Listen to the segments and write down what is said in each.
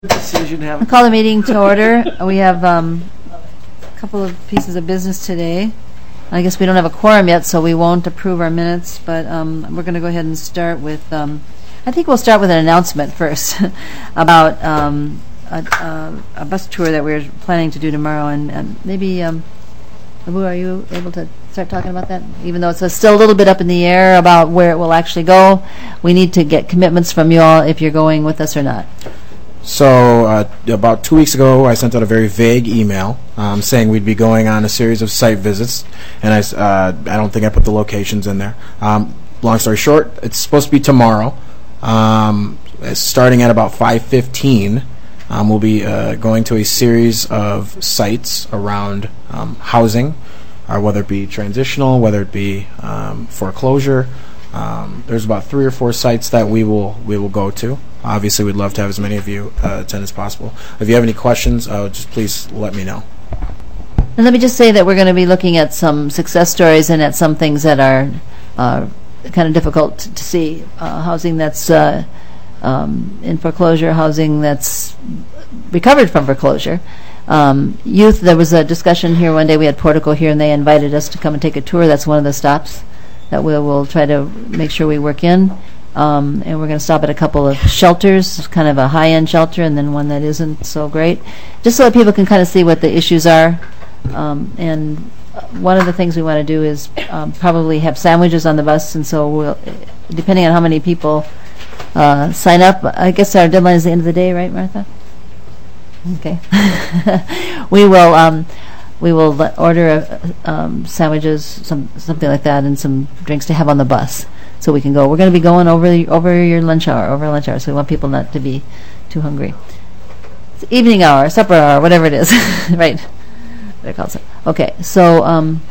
Decision have. I'll call the meeting to order. We have a couple of pieces of business today. I guess we don't have a quorum yet, so we won't approve our minutes, but we're going to go ahead and start with, I think we'll start with an announcement first about a bus tour that we're planning to do tomorrow, and maybe, Abu, are you able to start talking about that? Even though it's still a little bit up in the air about where it will actually go, we need to get commitments from you all if you're going with us or not. So about 2 weeks ago, I sent out a very vague email saying we'd be going on a series of site visits, and I don't think I put the locations in there. Long story short, it's supposed to be tomorrow. Starting at about 5:15, we'll be going to a series of sites around housing, whether it be transitional, whether it be foreclosure. There's about 3 or 4 sites that we will go to. Obviously, we'd love to have as many of you attend as possible. If you have any questions, just please let me know. And let me just say that we're going to be looking at some success stories and at some things that are kind of difficult to see. Housing that's in foreclosure, housing that's recovered from foreclosure. Youth, there was a discussion here one day. We had Portico here, and they invited us to come and take a tour. That's one of the stops that we'll try to make sure we work in. And we're going to stop at a couple of shelters, kind of a high-end shelter, and then one that isn't so great, just so that people can kind of see what the issues are. And one of the things we want to do is probably have sandwiches on the bus, and so we'll, depending on how many people sign up, I guess our deadline is the end of the day, right, Martha? Okay. We will order sandwiches, something like that, and some drinks to have on the bus, so we can go. We're going to be going over your lunch hour, so we want people not to be too hungry. It's evening hour, supper hour, whatever it is, right? What it calls it. Okay, so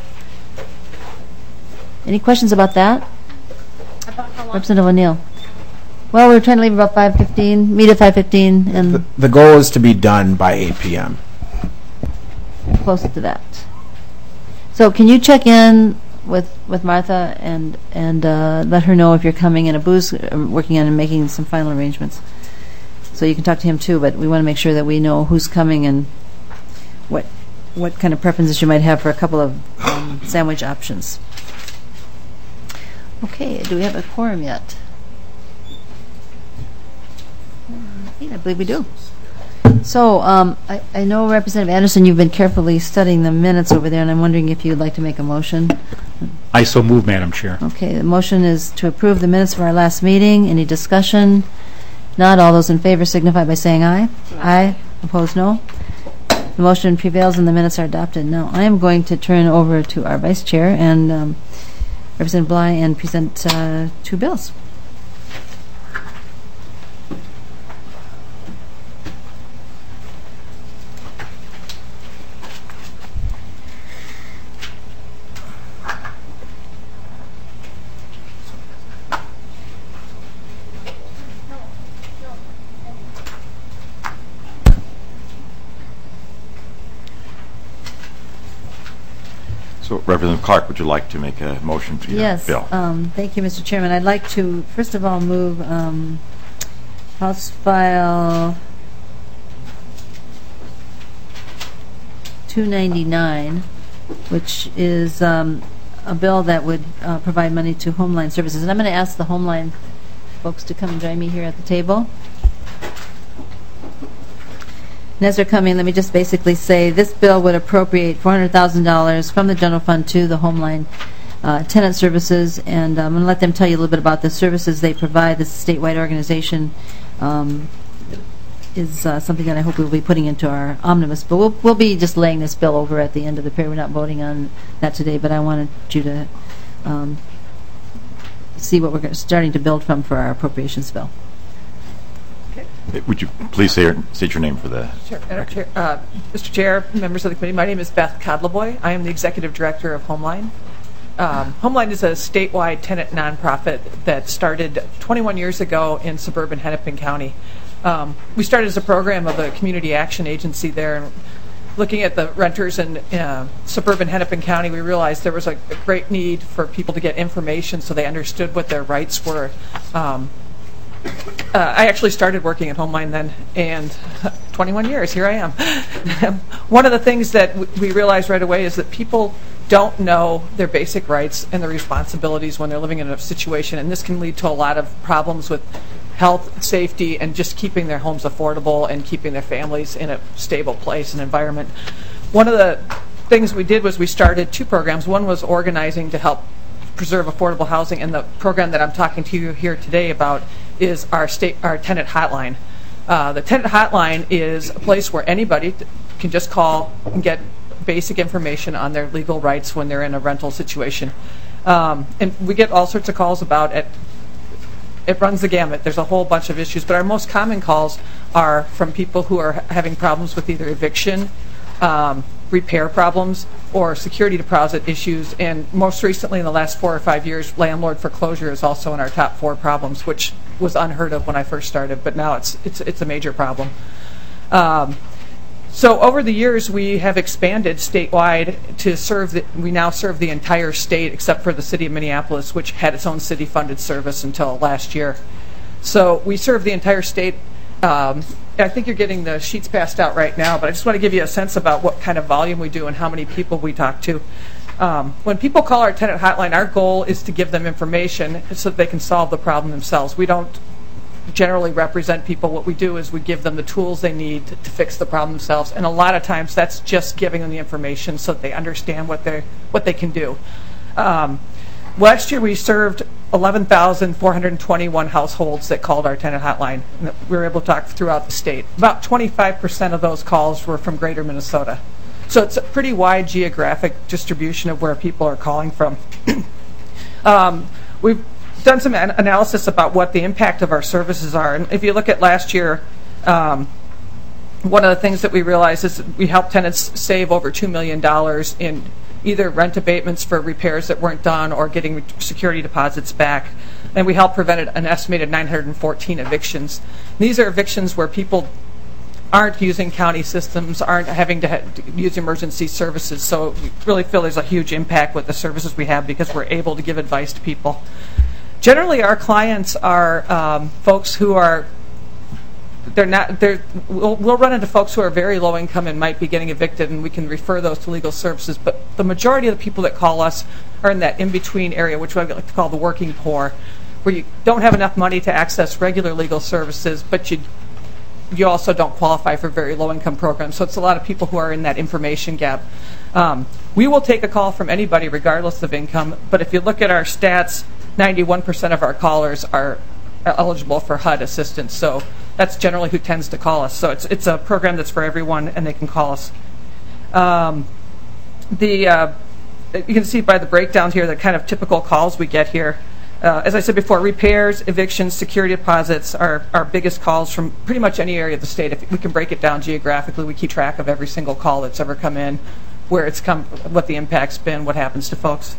any questions about that? About how long? Representative O'Neill. Well, we're trying to leave about 5:15. Meet at 5:15, and The goal is to be done by 8 p.m. close to that. So can you check in with Martha and let her know if you're coming, and Abu's working on making some final arrangements. So you can talk to him too, but we want to make sure that we know who's coming and what kind of preferences you might have for a couple of sandwich options. Okay, do we have a quorum yet? I believe we do. So I know, Representative Anderson, you've been carefully studying the minutes over there, and I'm wondering if you'd like to make a motion. I so move, Madam Chair. Okay, the motion is to approve the minutes for our last meeting. Any discussion? Not. All those in favor signify by saying aye. Aye. Opposed, no. The motion prevails and the minutes are adopted. Now, I am going to turn over to our Vice Chair and Representative Bly and present 2 bills. So, Representative Clark, would you like to make a motion to your bill? Yes. Thank you, Mr. Chairman. I'd like to, first of all, move House File 299, which is a bill that would provide money to Homeline Services. And I'm going to ask the Homeline folks to come and join me here at the table. And as they're coming, let me just basically say this bill would appropriate $400,000 from the general fund to the Homeline Tenant Services, and I'm going to let them tell you a little bit about the services they provide. This statewide organization is something that I hope we'll be putting into our omnibus. But we'll be just laying this bill over at the end of the period. We're not voting on that today, but I wanted you to see what we're starting to build from for our appropriations bill. Would you please state your name for the Sure. Mr. Chair, members of the committee, my name is Beth Codleboy. I am the Executive Director of Homeline. Homeline is a statewide tenant nonprofit that started 21 years ago in suburban Hennepin County. We started as a program of a community action agency there, and looking at the renters in suburban Hennepin County, we realized there was a great need for people to get information so they understood what their rights were. I actually started working at Homeline then, and 21 years, here I am. One of the things that we realized right away is that people don't know their basic rights and their responsibilities when they're living in a situation, and this can lead to a lot of problems with health, safety, and just keeping their homes affordable and keeping their families in a stable place and environment. One of the things we did was we started 2 programs. One was organizing to help preserve affordable housing, and the program that I'm talking to you here today about is our tenant hotline. The tenant hotline is a place where anybody can just call and get basic information on their legal rights when they're in a rental situation. And we get all sorts of calls about it. It runs the gamut. There's a whole bunch of issues, but our most common calls are from people who are having problems with either eviction, repair problems, or security deposit issues, and most recently in the last 4 or 5 years, landlord foreclosure is also in our top 4 problems, which was unheard of when I first started, but now it's a major problem. So over the years, we have expanded statewide to serve. We now serve the entire state except for the city of Minneapolis, which had its own city-funded service until last year. So we serve the entire state. I think you're getting the sheets passed out right now, but I just want to give you a sense about what kind of volume we do and how many people we talk to. When people call our tenant hotline, our goal is to give them information so that they can solve the problem themselves. We don't generally represent people. What we do is we give them the tools they need to fix the problem themselves, and a lot of times that's just giving them the information so that they understand what they can do. Last year we served 11,421 households that called our tenant hotline. We were able to talk throughout the state. About 25% of those calls were from greater Minnesota. So it's a pretty wide geographic distribution of where people are calling from. We've done some analysis about what the impact of our services are. And if you look at last year, one of the things that we realized is that we helped tenants save over $2 million in either rent abatements for repairs that weren't done or getting security deposits back. And we helped prevent an estimated 914 evictions. These are evictions where people aren't using county systems, aren't having to use emergency services. So we really feel there's a huge impact with the services we have because we're able to give advice to people. Generally, our clients are folks who are we'll run into folks who are very low income and might be getting evicted, and we can refer those to legal services. But the majority of the people that call us are in that in-between area, which I like to call the working poor, where you don't have enough money to access regular legal services, but you also don't qualify for very low income programs. So it's a lot of people who are in that information gap. We will take a call from anybody regardless of income, but if you look at our stats, 91% of our callers are eligible for HUD assistance. So that's generally who tends to call us. So it's a program that's for everyone, and they can call us. You can see by the breakdown here the kind of typical calls we get here. As I said before, repairs, evictions, security deposits are our biggest calls from pretty much any area of the state. If we can break it down geographically, we keep track of every single call that's ever come in, where it's come, what the impact's been, what happens to folks.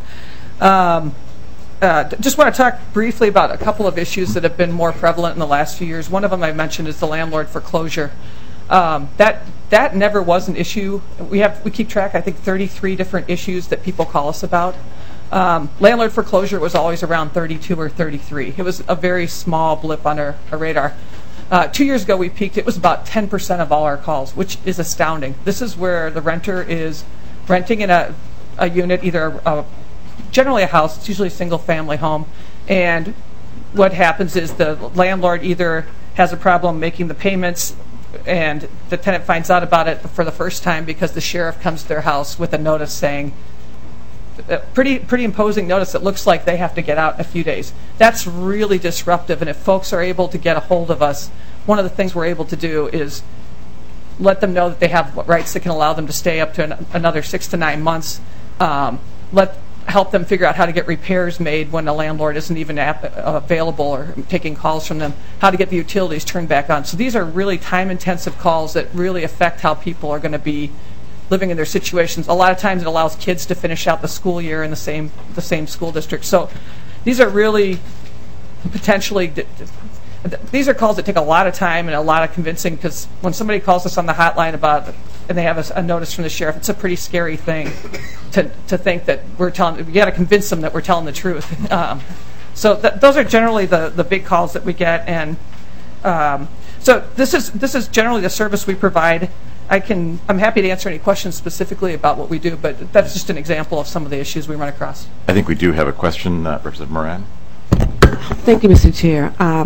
Just want to talk briefly about a couple of issues that have been more prevalent in the last few years. One of them I mentioned is the landlord foreclosure. That never was an issue. We keep track, I think, 33 different issues that people call us about. Landlord foreclosure was always around 32 or 33. It was a very small blip on our radar. 2 years ago we peaked. It was about 10% of all our calls, which is astounding. This is where the renter is renting in a unit, either generally a house. It's usually a single-family home. And what happens is the landlord either has a problem making the payments, and the tenant finds out about it for the first time because the sheriff comes to their house with a notice saying, pretty imposing notice that looks like they have to get out in a few days. That's really disruptive, and if folks are able to get a hold of us, one of the things we're able to do is let them know that they have rights that can allow them to stay up to another 6 to 9 months. Help them figure out how to get repairs made when the landlord isn't even available or taking calls from them, how to get the utilities turned back on. So these are really time-intensive calls that really affect how people are going to be living in their situations. A lot of times it allows kids to finish out the school year in the same school district. So these are really potentially, these are calls that take a lot of time and a lot of convincing, because when somebody calls us on the hotline and they have a notice from the sheriff, it's a pretty scary thing to think that we're telling. We got to convince them that we're telling the truth. So those are generally the big calls that we get, and so this is generally the service we provide. I'm happy to answer any questions specifically about what we do, but that's just an example of some of the issues we run across. I think we do have a question, Representative Moran. Thank you, Mr. Chair.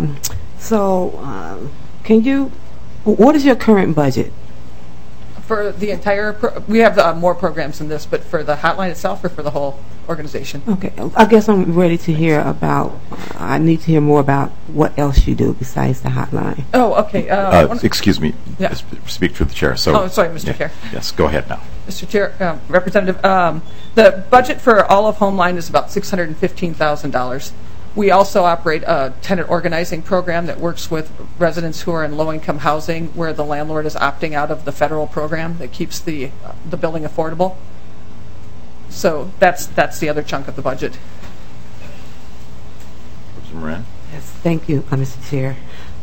What is your current budget? For the entire, we have more programs than this, but for the hotline itself or for the whole organization? Okay, I guess I'm ready to hear I need to hear more about what else you do besides the hotline. Oh, okay. Excuse me. Yeah. Speak through the chair. Sorry, Mr. Chair. Yes, go ahead now. Mr. Chair, Representative, the budget for all of Homeline is about $615,000. We also operate a tenant organizing program that works with residents who are in low-income housing, where the landlord is opting out of the federal program that keeps the building affordable. So that's the other chunk of the budget. Representative Moran. Yes, thank you, Mr. Chair.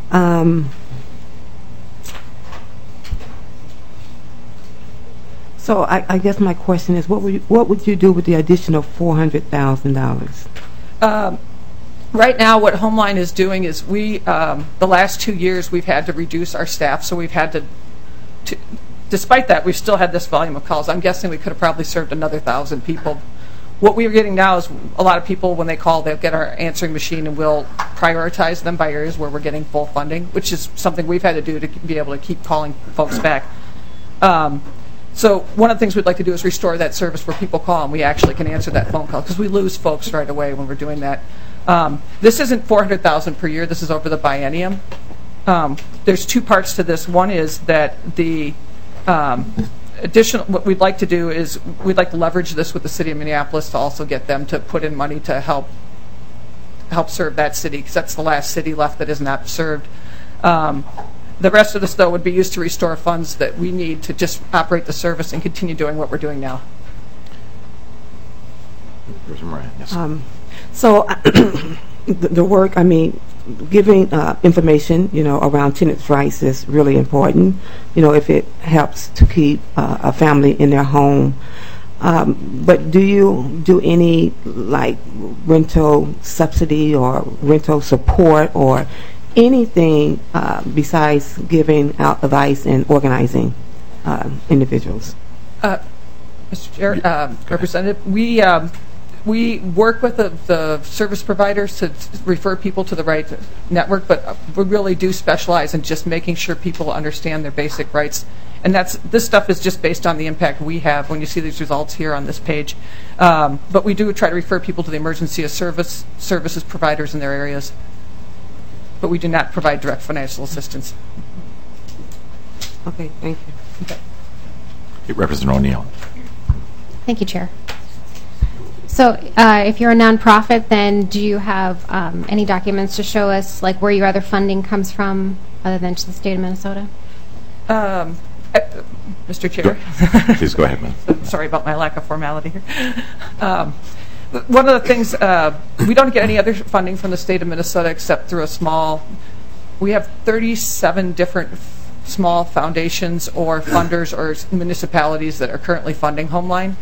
So I guess my question is, what would you do with the additional $400,000? Right now, what Homeline is doing is the last 2 years we've had to reduce our staff, so we've had to despite that, we've still had this volume of calls. I'm guessing we could have probably served another 1,000 people. What we're getting now is a lot of people, when they call, they'll get our answering machine and we'll prioritize them by areas where we're getting full funding, which is something we've had to do to be able to keep calling folks back. So one of the things we'd like to do is restore that service where people call and we actually can answer that phone call, because we lose folks right away when we're doing that. This isn't $400,000 per year. This is over the biennium. There's two parts to this. One is that the additional, what we'd like to do is we'd like to leverage this with the city of Minneapolis to also get them to put in money to help serve that city, because that's the last city left that is not served. The rest of this, though, would be used to restore funds that we need to just operate the service and continue doing what we're doing now. Yes. So the work, I mean, giving information, around tenants' rights is really important, if it helps to keep a family in their home. But do you do any, like, rental subsidy or rental support or anything besides giving out advice and organizing individuals? Mr. Chair, Representative, we work with the service providers to refer people to the right network, but we really do specialize in just making sure people understand their basic rights. And this stuff is just based on the impact we have when you see these results here on this page. But we do try to refer people to the emergency services providers in their areas. But we do not provide direct financial assistance. Okay, thank you. Okay. Representative O'Neill. Thank you, Chair. So if you're a nonprofit, then do you have any documents to show us, like, where your other funding comes from other than to the state of Minnesota? Mr. Chair. Please go ahead, ma'am. Sorry about my lack of formality here. One of the things, we don't get any other funding from the state of Minnesota except through we have 37 different small foundations or funders or municipalities that are currently funding Homeline.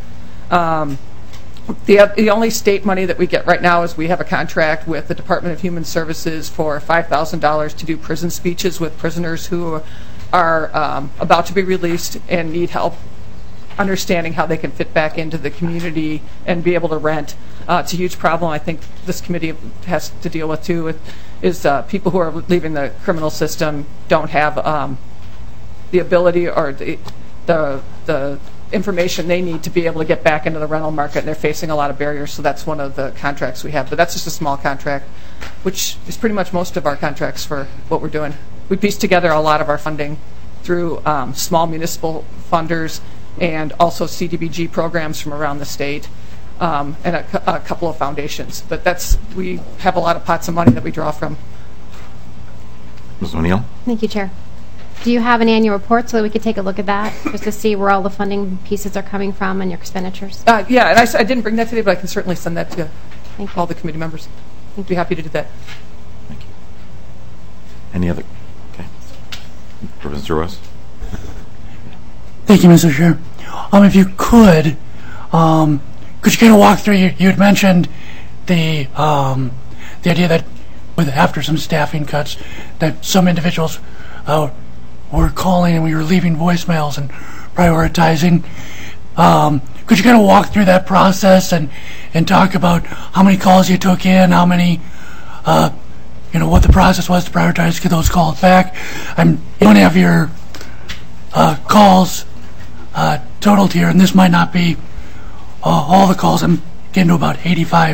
The only state money that we get right now is we have a contract with the Department of Human Services for $5,000 to do prison speeches with prisoners who are about to be released and need help understanding how they can fit back into the community and be able to rent. It's a huge problem I think this committee has to deal with too, is people who are leaving the criminal system don't have the ability or the information they need to be able to get back into the rental market, and they're facing a lot of barriers. So that's one of the contracts we have, but that's just a small contract, which is pretty much most of our contracts for what we're doing. We piece together a lot of our funding through small municipal funders and also CDBG programs from around the state, and a couple of foundations. But we have a lot of pots of money that we draw from. Ms. O'Neill? Thank you, Chair. Do you have an annual report so that we could take a look at that, just to see where all the funding pieces are coming from and your expenditures? Yeah, and I didn't bring that today, but I can certainly send that to all the committee members. I'd be happy to do that. Thank you. Any other? Okay. Representative Ross? Thank you, Mr. Chair. If you could you kind of walk through, you had mentioned the the idea that after some staffing cuts, that some individuals were calling and we were leaving voicemails and prioritizing. Could you kind of walk through that process and talk about how many calls you took in, how many, what the process was to prioritize to get those calls back? You don't have your calls totaled here, and this might not be all the calls. I'm getting to about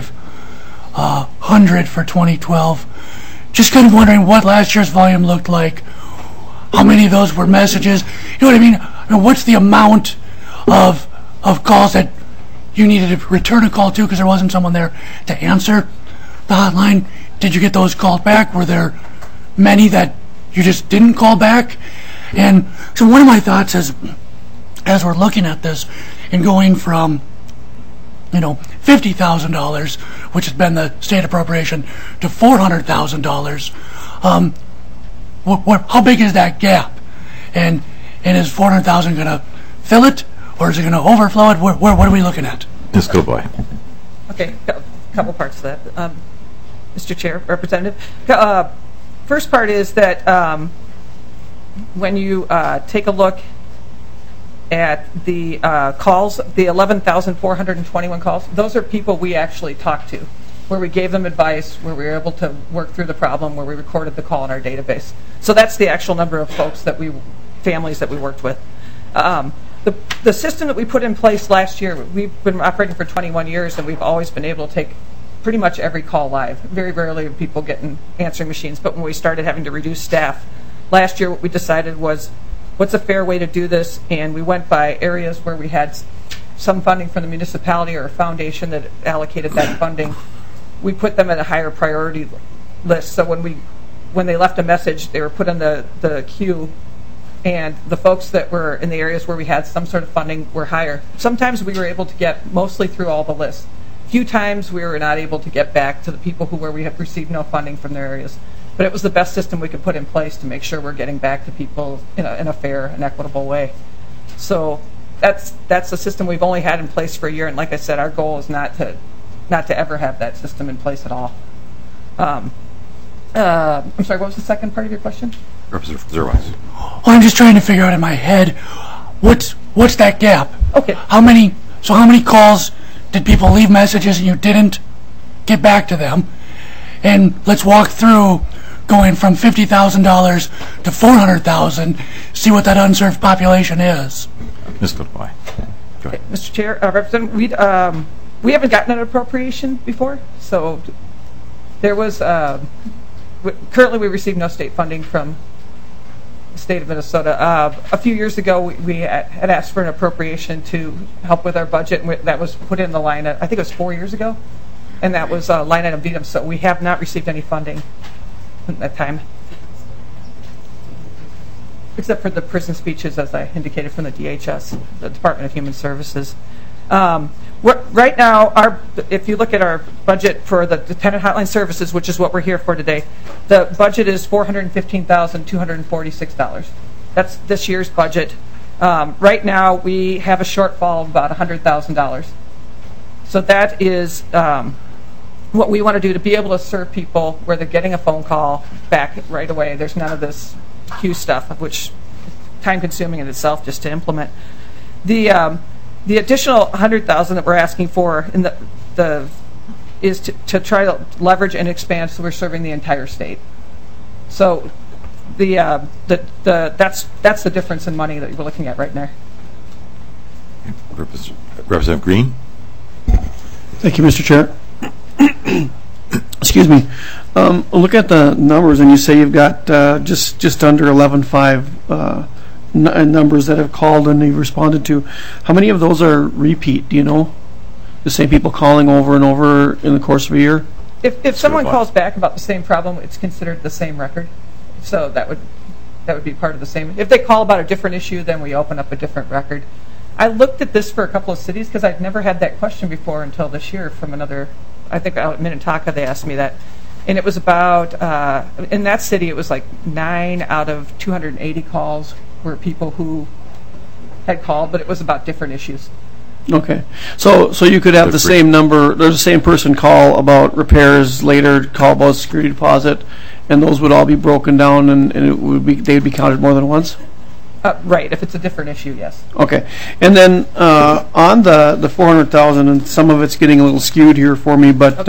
8,500 for 2012. Just kind of wondering what last year's volume looked like. How many of those were messages? You know what I mean? What's the amount of calls that you needed to return a call to because there wasn't someone there to answer the hotline? Did you get those called back? Were there many that you just didn't call back? And so one of my thoughts is, as we're looking at this and going from $50,000, which has been the state appropriation, to $400,000, how big is that gap? And is $400,000 going to fill it, or is it going to overflow it? What are we looking at? Ms. Goodboy. Okay, a couple parts to that. Mr. Chair, Representative. First part is that when you take a look at the calls, the 11,421 calls, those are people we actually talked to, where we gave them advice, where we were able to work through the problem, where we recorded the call in our database. So that's the actual number of folks families that we worked with. The system that we put in place last year, we've been operating for 21 years, and we've always been able to take pretty much every call live. Very rarely have people getting answering machines, but when we started having to reduce staff, last year what we decided was, what's a fair way to do this? And we went by areas where we had some funding from the municipality or a foundation that allocated that funding. We put them at a higher priority list. So when they left a message, they were put in the queue, and the folks that were in the areas where we had some sort of funding were higher. Sometimes we were able to get mostly through all the lists. Few times we were not able to get back to the people where we have received no funding from their areas. But it was the best system we could put in place to make sure we're getting back to people in a fair and equitable way. So that's a system we've only had in place for a year, and like I said, our goal is not to ever have that system in place at all. I'm sorry, what was the second part of your question? Representative Zerwise. Well, I'm just trying to figure out in my head, what's that gap? Okay. How many calls did people leave messages and you didn't get back to them? And let's walk through going from $50,000 to $400,000, see what that unserved population is. Ms. Goodboy. Go ahead. Mr. Chair, Representative, we haven't gotten an appropriation before, so there was currently we receive no state funding from the state of Minnesota. A few years ago, we had asked for an appropriation to help with our budget, and that was put in the line. I think it was 4 years ago. And that was line item VETM, so we have not received any funding at that time, except for the prison speeches, as I indicated, from the DHS, the Department of Human Services. Right now, if you look at our budget for the tenant hotline services, which is what we're here for today, the budget is $415,246. That's this year's budget. Right now, we have a shortfall of about $100,000. So that is what we want to do to be able to serve people where they're getting a phone call back right away. There's none of this queue stuff, which is time-consuming in itself just to implement. The additional $100,000 that we're asking for is to try to leverage and expand so we're serving the entire state. So that's the difference in money that we're looking at right now. Representative Green. Thank you, Mr. Chair. Excuse me. Look at the numbers, and you say you've got just under 11.5 numbers that have called and you've responded to. How many of those are repeat? Do you know? The same people calling over and over in the course of a year? If someone calls back about the same problem, it's considered the same record. So that would be part of the same. If they call about a different issue, then we open up a different record. I looked at this for a couple of cities because I'd never had that question before until this year from another, I think out at Minnetonka they asked me that. And it was about, in that city it was like 9 out of 280 calls were people who had called, but it was about different issues. Okay. So you could have the same number, there's the same person call about repairs later, call about security deposit, and those would all be broken down and they'd be counted more than once? Right, if it's a different issue, yes. Okay. And then on the 400,000, and some of it's getting a little skewed here for me, but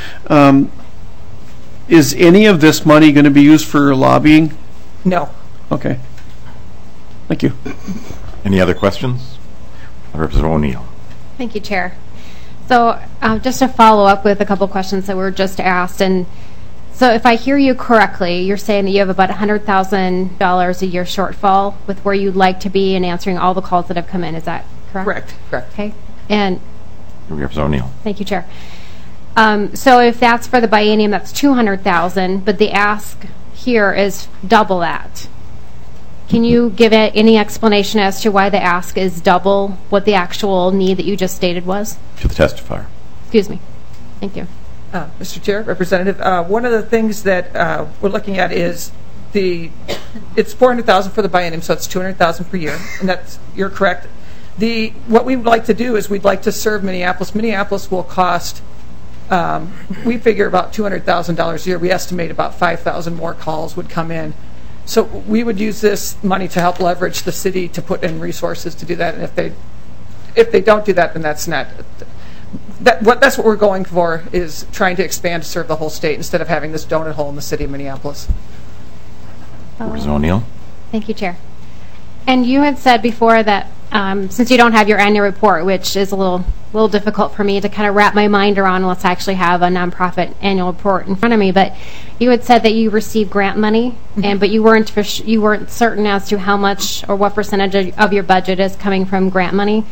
is any of this money going to be used for lobbying? No. Okay. Thank you. Any other questions? Representative O'Neill. Thank you, Chair. So just to follow up with a couple questions that were just asked, and so if I hear you correctly, you're saying that you have about $100,000 a year shortfall with where you'd like to be in answering all the calls that have come in. Is that correct? Correct. Okay. And Representative O'Neill. thank you, Chair. So if that's for the biennium, that's $200,000, but the ask here is double that. Can you give it any explanation as to why the ask is double what the actual need that you just stated was? To the testifier. Excuse me. Thank you. Mr. Chair, Representative, one of the things that we're looking at is it's $400,000 for the biennium, so it's $200,000 per year, and you're correct. What we would like to do is we'd like to serve Minneapolis. Minneapolis will cost, we figure about $200,000 a year. We estimate about 5,000 more calls would come in. So we would use this money to help leverage the city to put in resources to do that. And if they don't do that, then that's not. That's what we're going for, is trying to expand to serve the whole state instead of having this donut hole in the city of Minneapolis. Representative O'Neill. Thank you, Chair. And you had said before that since you don't have your annual report, which is a little difficult for me to kind of wrap my mind around unless I actually have a nonprofit annual report in front of me, but you had said that you received grant money, but you weren't certain as to how much or what percentage of your budget is coming from grant money.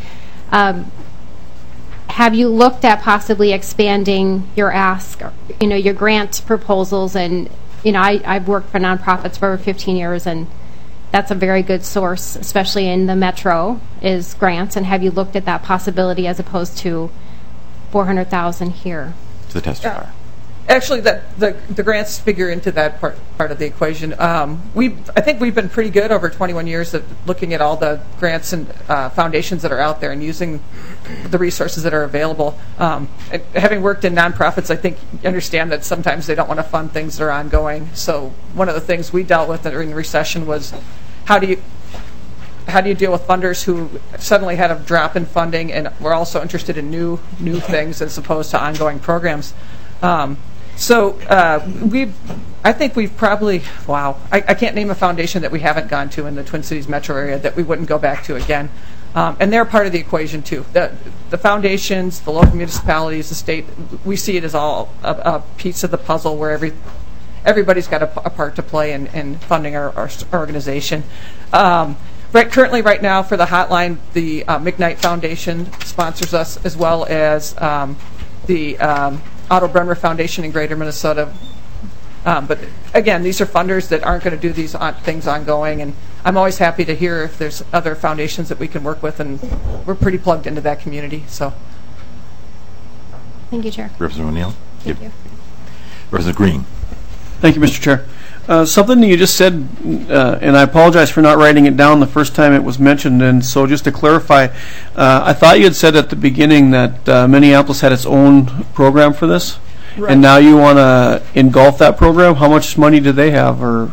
Have you looked at possibly expanding your ask, your grant proposals? And I've worked for nonprofits for over 15 years, and that's a very good source, especially in the metro, is grants. And have you looked at that possibility as opposed to $400,000 here? To the testifier. Actually, the grants figure into that part of the equation. I think we've been pretty good over 21 years of looking at all the grants and foundations that are out there and using the resources that are available. Having worked in nonprofits, I think you understand that sometimes they don't want to fund things that are ongoing. So one of the things we dealt with during the recession was how do you deal with funders who suddenly had a drop in funding and were also interested in new things as opposed to ongoing programs. I think we've probably, I can't name a foundation that we haven't gone to in the Twin Cities metro area that we wouldn't go back to again. And they're part of the equation too. The foundations, the local municipalities, the state, we see it as all a piece of the puzzle where everybody's got a part to play in funding our organization. Currently, right now, for the hotline, the McKnight Foundation sponsors us, as well as the Otto Bremer Foundation in Greater Minnesota. But again, these are funders that aren't going to do these things ongoing, and I'm always happy to hear if there's other foundations that we can work with, and we're pretty plugged into that community. So, thank you, Chair. Representative O'Neill. Thank you. Representative Green. Thank you, Mr. Chair. Something you just said, and I apologize for not writing it down the first time it was mentioned, and so just to clarify, I thought you had said at the beginning that Minneapolis had its own program for this, right. And now you want to engulf that program. How much money do they have? Or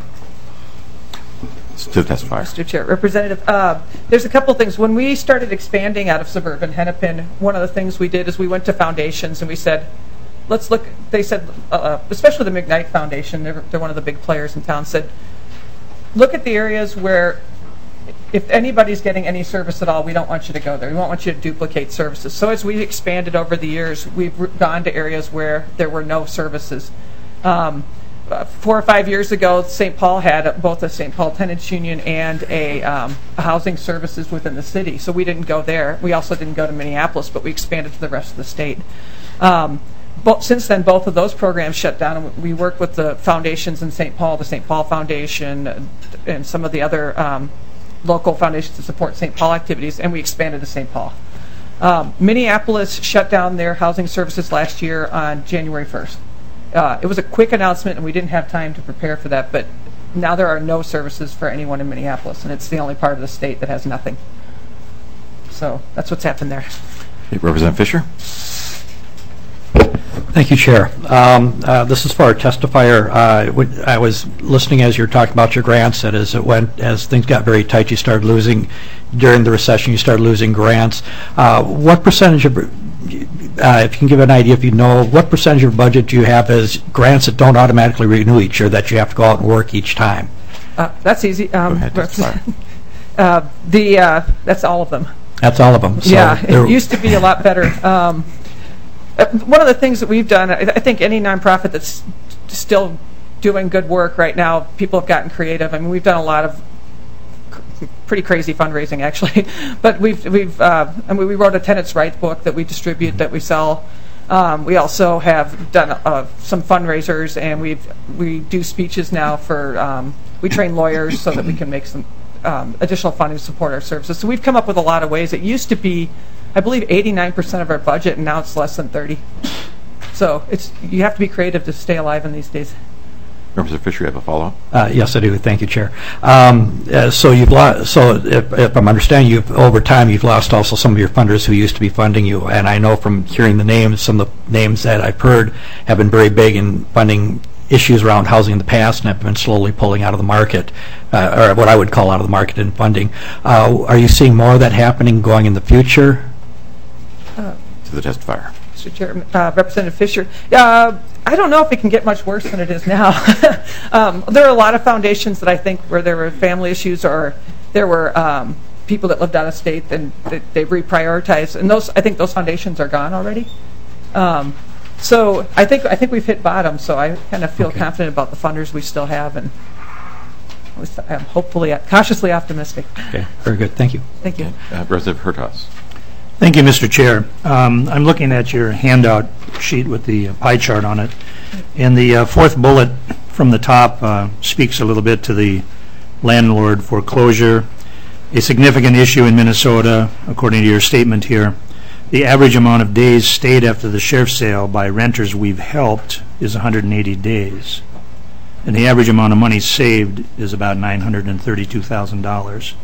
to testify. Mr. Chair, Representative, there's a couple things. When we started expanding out of suburban Hennepin, one of the things we did is we went to foundations and we said, let's look. They said, especially the McKnight Foundation, they're one of the big players in town, said, look at the areas where if anybody's getting any service at all, we don't want you to go there. We don't want you to duplicate services. So as we expanded over the years, we've gone to areas where there were no services. 4 or 5 years ago, St. Paul had both a St. Paul Tenants Union and a housing services within the city. So we didn't go there. We also didn't go to Minneapolis, but we expanded to the rest of the state. But since then, both of those programs shut down, and we work with the foundations in St. Paul, the St. Paul Foundation, and some of the other local foundations to support St. Paul activities, and we expanded to St. Paul. Minneapolis shut down their housing services last year on January 1st. It was a quick announcement, and we didn't have time to prepare for that, but now there are no services for anyone in Minneapolis, and it's the only part of the state that has nothing. So that's what's happened there. Representative Fisher. Thank you, Chair. This is for our testifier. I was listening as you were talking about your grants, that as things got very tight, you started losing, during the recession, you started losing grants. What percentage of, if you can give an idea, if you know, what percentage of budget do you have as grants that don't automatically renew each year, that you have to go out and work each time? That's easy. Go ahead, testifier. That's all of them. That's all of them. So yeah, it used to be a lot better. One of the things that we've done, I think any nonprofit that's still doing good work right now, people have gotten creative. I mean, we've done a lot of pretty crazy fundraising, actually. But we wrote a tenants' rights book that we distribute, that we sell. We also have done some fundraisers, and we do speeches now for. We train lawyers so that we can make some additional funding to support our services. So we've come up with a lot of ways. It used to be, I believe, 89% of our budget, and now it's less than 30%. So you have to be creative to stay alive in these days. Representative Fisher, you have a follow-up? Yes, I do. Thank you, Chair. So you've lost. So if I'm understanding, over time you've lost also some of your funders who used to be funding you. And I know from hearing the names, some of the names that I've heard have been very big in funding issues around housing in the past, and have been slowly pulling out of the market, or what I would call out of the market in funding. Are you seeing more of that happening going in the future? To the testifier. Mr. Chair, Representative Fisher, I don't know if it can get much worse than it is now. There are a lot of foundations that I think where there were family issues, or there were people that lived out of state, and they've reprioritized, and I think those foundations are gone already. So I think we've hit bottom. So I kind of feel confident about the funders we still have, and I'm hopefully cautiously optimistic. Okay, very good. Thank you. Thank you. Representative Hertaus. Thank you, Mr. Chair. I'm looking at your handout sheet with the pie chart on it, and the fourth bullet from the top speaks a little bit to the landlord foreclosure, a significant issue in Minnesota, according to your statement here. The average amount of days stayed after the sheriff's sale by renters we've helped is 180 days, and the average amount of money saved is about $932,000.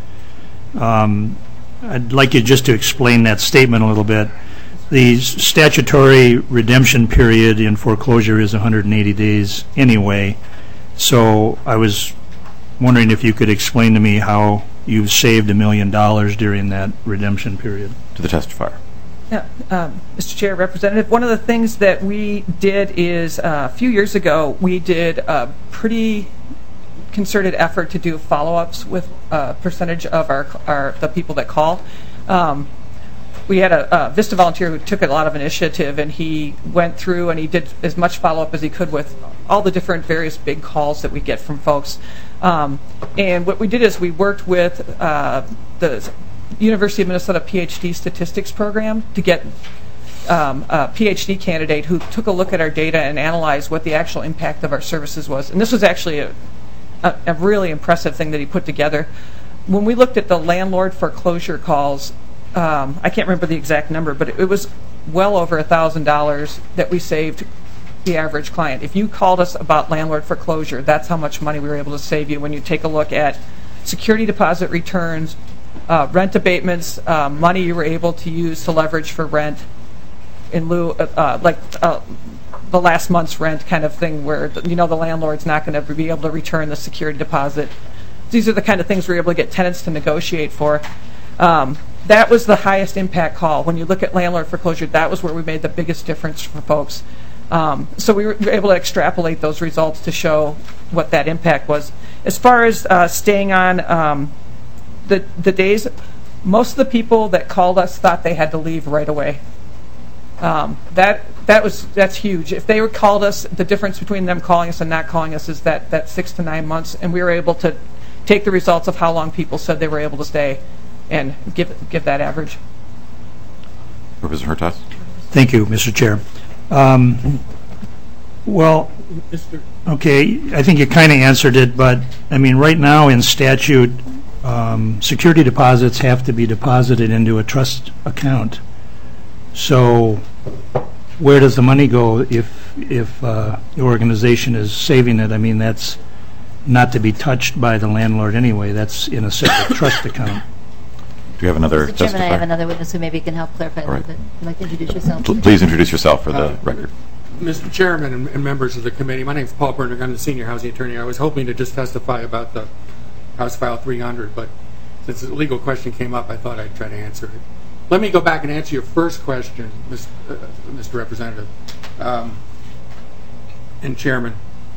I'd like you just to explain that statement a little bit. The statutory redemption period in foreclosure is 180 days anyway, so I was wondering if you could explain to me how you've saved $1 million during that redemption period. To the testifier. Yeah, Mr. Chair, Representative, one of the things that we did is a few years ago we did a pretty concerted effort to do follow-ups with a percentage of the people that call. We had a Vista volunteer who took a lot of initiative, and he went through and he did as much follow-up as he could with all the different various big calls that we get from folks. And what we did is we worked with the University of Minnesota PhD statistics program to get a PhD candidate who took a look at our data and analyzed what the actual impact of our services was. And this was actually a really impressive thing that he put together. When we looked at the landlord foreclosure calls, I can't remember the exact number, but it was well over $1,000 that we saved the average client. If you called us about landlord foreclosure, that's how much money we were able to save you when you take a look at security deposit returns, rent abatements, money you were able to use to leverage for rent in lieu of, the last month's rent kind of thing, where the landlord's not going to be able to return the security deposit. These are the kind of things we're able to get tenants to negotiate for. That was the highest impact call. When you look at landlord foreclosure, that was where we made the biggest difference for folks. So we were able to extrapolate those results to show what that impact was. As far as staying on the days, most of the people that called us thought they had to leave right away. That's huge. If they were called us, the difference between them calling us and not calling us is that 6 to 9 months, and we were able to take the results of how long people said they were able to stay and give that average. Representative Hertaus. Thank you, Mr. Chair. Well, okay, I think you kind of answered it, but I mean, right now in statute, security deposits have to be deposited into a trust account. So where does the money go if the organization is saving it? I mean, that's not to be touched by the landlord anyway. That's in a separate trust account. Do you have another Mr. Chairman, I have testifier? another witness who maybe can help clarify a little bit. Would you like to introduce yourself? Please introduce yourself for the record. Mr. Chairman and members of the committee, my name is Paul Bernick. I'm the senior housing attorney. I was hoping to just testify about the House File 300, but since the legal question came up, I thought I'd try to answer it. Let me go back and answer your first question, Mr. Representative and Chairman.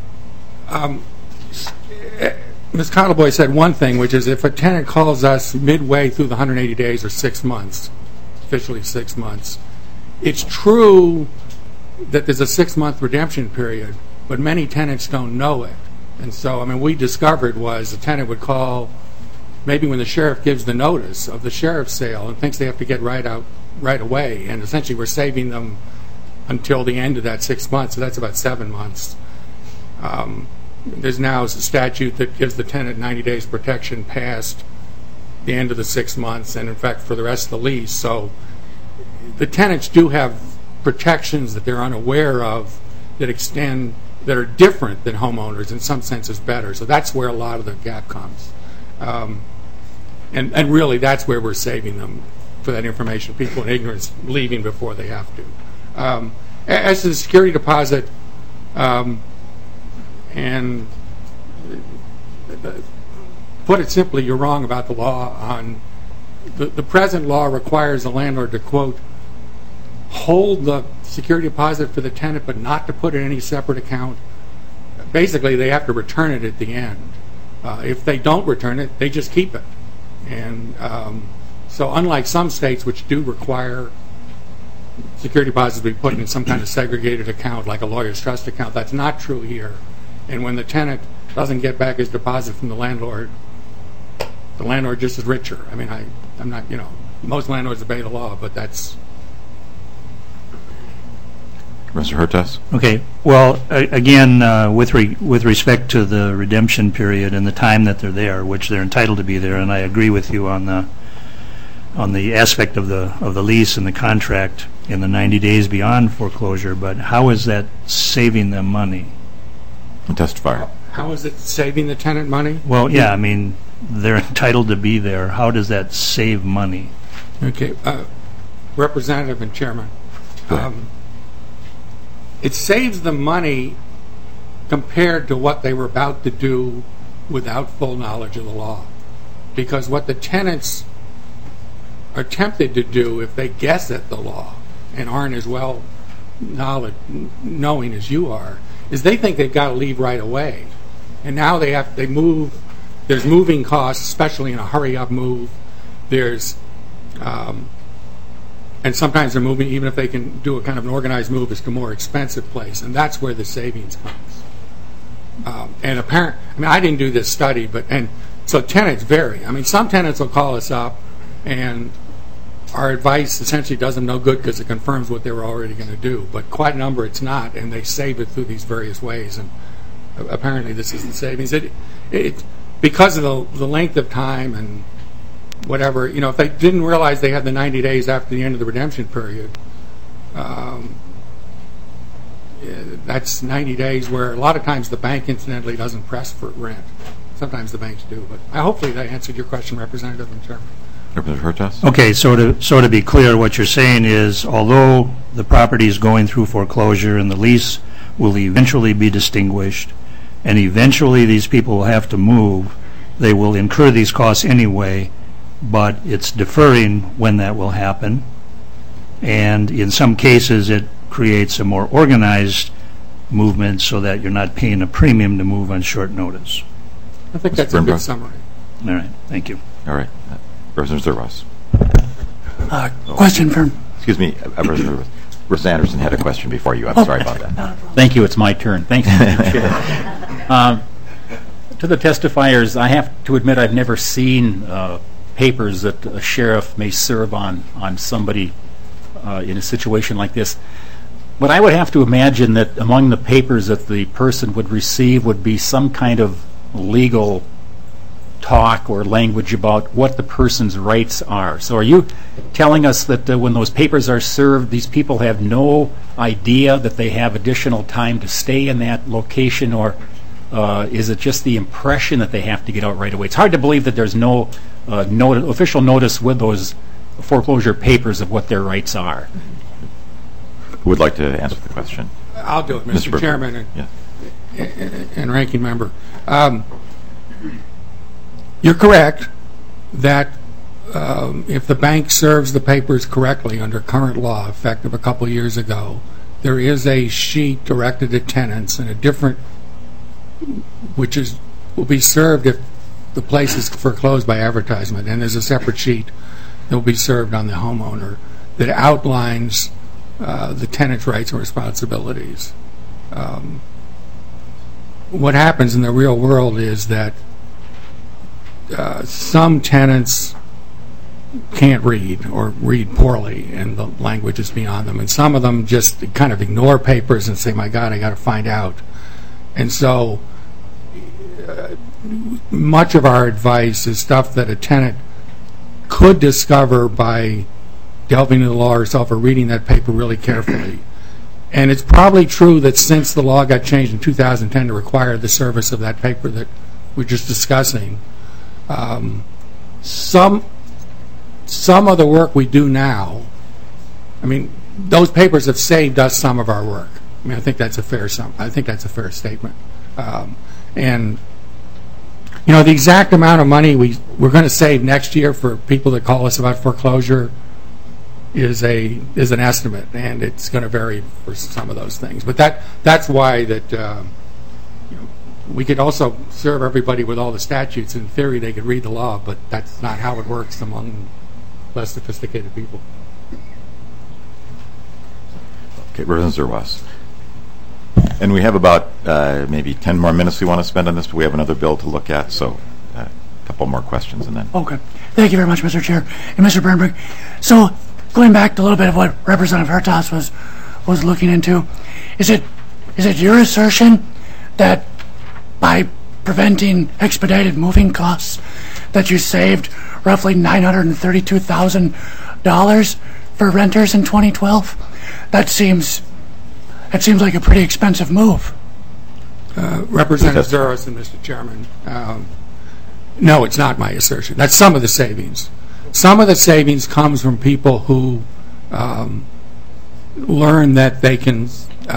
Ms. Cottleboy said one thing, which is if a tenant calls us midway through the 180 days or 6 months, officially 6 months, it's true that there's a 6-month redemption period, but many tenants don't know it. And so, I mean, we discovered was a tenant would call maybe when the sheriff gives the notice of the sheriff's sale and thinks they have to get right away, and essentially we're saving them until the end of that 6 months, so that's about 7 months. There's now a statute that gives the tenant 90 days protection past the end of the 6 months, and in fact for the rest of the lease. So the tenants do have protections that they're unaware of that extend, that are different than homeowners, in some senses better. So that's where a lot of the gap comes. And really that's where we're saving them for that information, people in ignorance leaving before they have to. As to the security deposit, and put it simply, you're wrong about the law on the present law requires the landlord to, quote, hold the security deposit for the tenant but not to put it in any separate account. Basically, they have to return it at the end. If they don't return it, they just keep it. And so unlike some states which do require security deposits to be put in some kind of segregated account like a lawyer's trust account, that's not true here. And when the tenant doesn't get back his deposit from the landlord just is richer. I mean, I'm not, most landlords obey the law, but that's... Mr. Hertas? Okay. Well, again, with respect to the redemption period and the time that they're there, which they're entitled to be there, and I agree with you on the aspect of the lease and the contract in the 90 days beyond foreclosure, but how is that saving them money? Testifier. How is it saving the tenant money? Well, yeah, I mean, they're entitled to be there. How does that save money? Okay. Representative and Chairman. It saves them money compared to what they were about to do without full knowledge of the law. Because what the tenants are tempted to do if they guess at the law and aren't as well knowing as you are, is they think they've got to leave right away. And now they move. There's moving costs, especially in a hurry-up move. There's and sometimes they're moving, even if they can do a kind of an organized move, it's to a more expensive place, and that's where the savings comes. And I didn't do this study, and so tenants vary. I mean, some tenants will call us up, and our advice essentially does them no good because it confirms what they were already going to do. But quite a number, it's not, and they save it through these various ways. And apparently, this is the savings. Because of the length of time and whatever, if they didn't realize they had the 90 days after the end of the redemption period, that's 90 days where a lot of times the bank incidentally doesn't press for rent. Sometimes the banks do, but hopefully that answered your question, Representative and Chairman. Representative Hertas? Okay, so to be clear, what you're saying is, although the property is going through foreclosure and the lease will eventually be distinguished, and eventually these people will have to move, they will incur these costs anyway, but it's deferring when that will happen. And in some cases, it creates a more organized movement so that you're not paying a premium to move on short notice. I think that's a good summary. All right, thank you. All right. Representative Zerwas. Question from... Excuse me, Representative Anderson had a question before you. I'm sorry about that. Thank you. It's my turn. Thanks, Mr. Chair. To the testifiers, I have to admit I've never seen papers that a sheriff may serve on somebody in a situation like this. But I would have to imagine that among the papers that the person would receive would be some kind of legal talk or language about what the person's rights are. So are you telling us that when those papers are served, these people have no idea that they have additional time to stay in that location, or is it just the impression that they have to get out right away? It's hard to believe that there's no official notice with those foreclosure papers of what their rights are. Who would like to answer the question? I'll do it, Mr. Chairman and Ranking Member. You're correct that if the bank serves the papers correctly under current law, effective a couple years ago, there is a sheet directed at tenants and a different, which will be served if the place is foreclosed by advertisement, and there's a separate sheet that will be served on the homeowner that outlines the tenant's rights and responsibilities. What happens in the real world is that some tenants can't read or read poorly, and the language is beyond them, and some of them just kind of ignore papers and say, my God, I got to find out. And so much of our advice is stuff that a tenant could discover by delving into the law herself or reading that paper really carefully. And it's probably true that since the law got changed in 2010 to require the service of that paper that we're just discussing, some of the work we do now, I mean, those papers have saved us some of our work. I mean, I think that's a fair statement. And you know, the exact amount of money we're going to save next year for people that call us about foreclosure is an estimate, and it's going to vary for some of those things. But that's why that you know, we could also serve everybody with all the statutes. In theory, they could read the law, but that's not how it works among less sophisticated people. Okay, Representative Zerwas. And we have about maybe 10 more minutes we want to spend on this, but we have another bill to look at, so a couple more questions and then. Okay. Thank you very much, Mr. Chair. And Mr. Bernberg, so going back to a little bit of what Representative Hertaus was looking into, is it your assertion that by preventing expedited moving costs that you saved roughly $932,000 for renters in 2012? That seems like a pretty expensive move. Representative Zerwas and Mr. Chairman, no, it's not my assertion. That's some of the savings. Some of the savings comes from people who learn that they can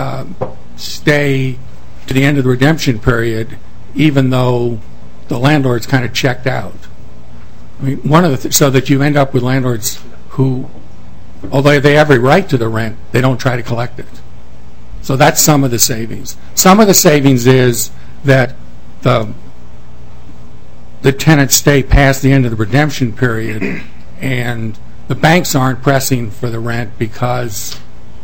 stay to the end of the redemption period even though the landlord's kind of checked out. I mean, one of the so that you end up with landlords who, although they have a right to the rent, they don't try to collect it. So that's some of the savings. Some of the savings is that the tenants stay past the end of the redemption period, and the banks aren't pressing for the rent because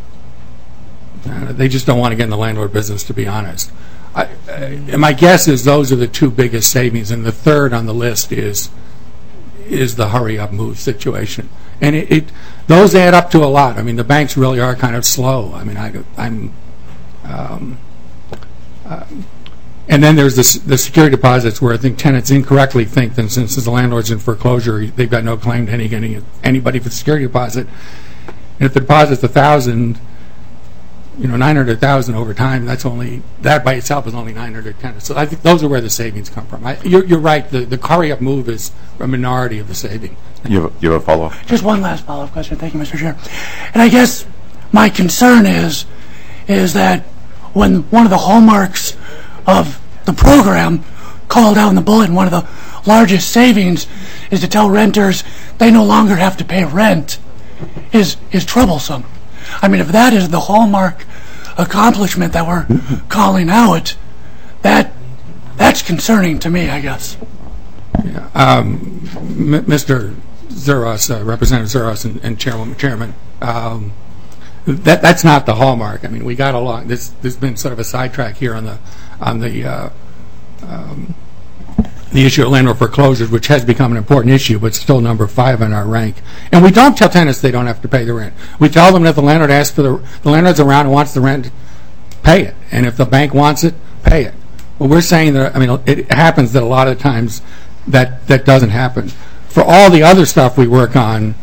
they just don't want to get in the landlord business, to be honest. And my guess is those are the two biggest savings, and the third on the list is the hurry-up move situation. And those add up to a lot. I mean, the banks really are kind of slow. I mean, and then there's the security deposits where I think tenants incorrectly think that since the landlord's in foreclosure, they've got no claim to anybody for the security deposit. And if the deposit's $1,000, you know, $900,000 over time, that by itself is only $910. So I think those are where the savings come from. You're right. The hurry-up move is a minority of the saving. You have a follow-up? Just one last follow-up question. Thank you, Mr. Chair. And I guess my concern is that when one of the hallmarks of the program called out in the bulletin, one of the largest savings is to tell renters they no longer have to pay rent is troublesome. I mean, if that is the hallmark accomplishment that we're calling out, that's concerning to me, I guess. Yeah. Mr. Zerwas, Representative Zerwas and Chairman, that's not the hallmark. I mean, we got along. There's been sort of a sidetrack here on the issue of landlord foreclosures, which has become an important issue, but still number 5 on our rank. And we don't tell tenants they don't have to pay the rent. We tell them that if the landlord asks for the landlord's around and wants the rent, pay it. And if the bank wants it, pay it. Well, we're saying that, I mean, it happens that a lot of times that doesn't happen. For all the other stuff we work on,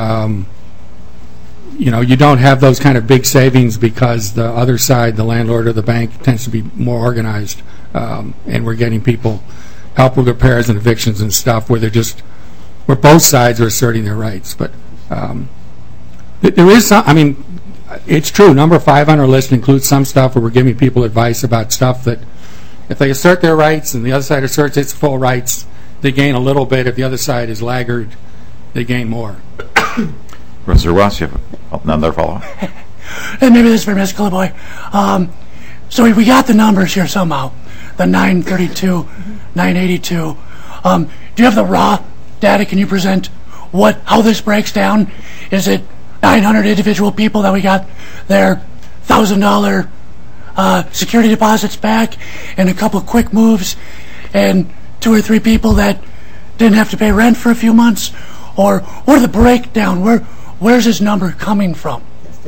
you know, you don't have those kind of big savings because the other side, the landlord or the bank, tends to be more organized, and we're getting people help with repairs and evictions and stuff where they're just where both sides are asserting their rights. But there is some, I mean, it's true, number 5 on our list includes some stuff where we're giving people advice about stuff that if they assert their rights and the other side asserts its full rights, they gain a little bit. If the other side is laggard, they gain more. Professor Ross, you have another follow-up? And maybe this is for Ms. Kalaboy. So we got the numbers here somehow, the 932, 982. Do you have the raw data? Can you present how this breaks down? Is it 900 individual people that we got their $1,000 security deposits back, and a couple quick moves, and 2 or 3 people that didn't have to pay rent for a few months? Or what are the breakdown? Where's this number coming from?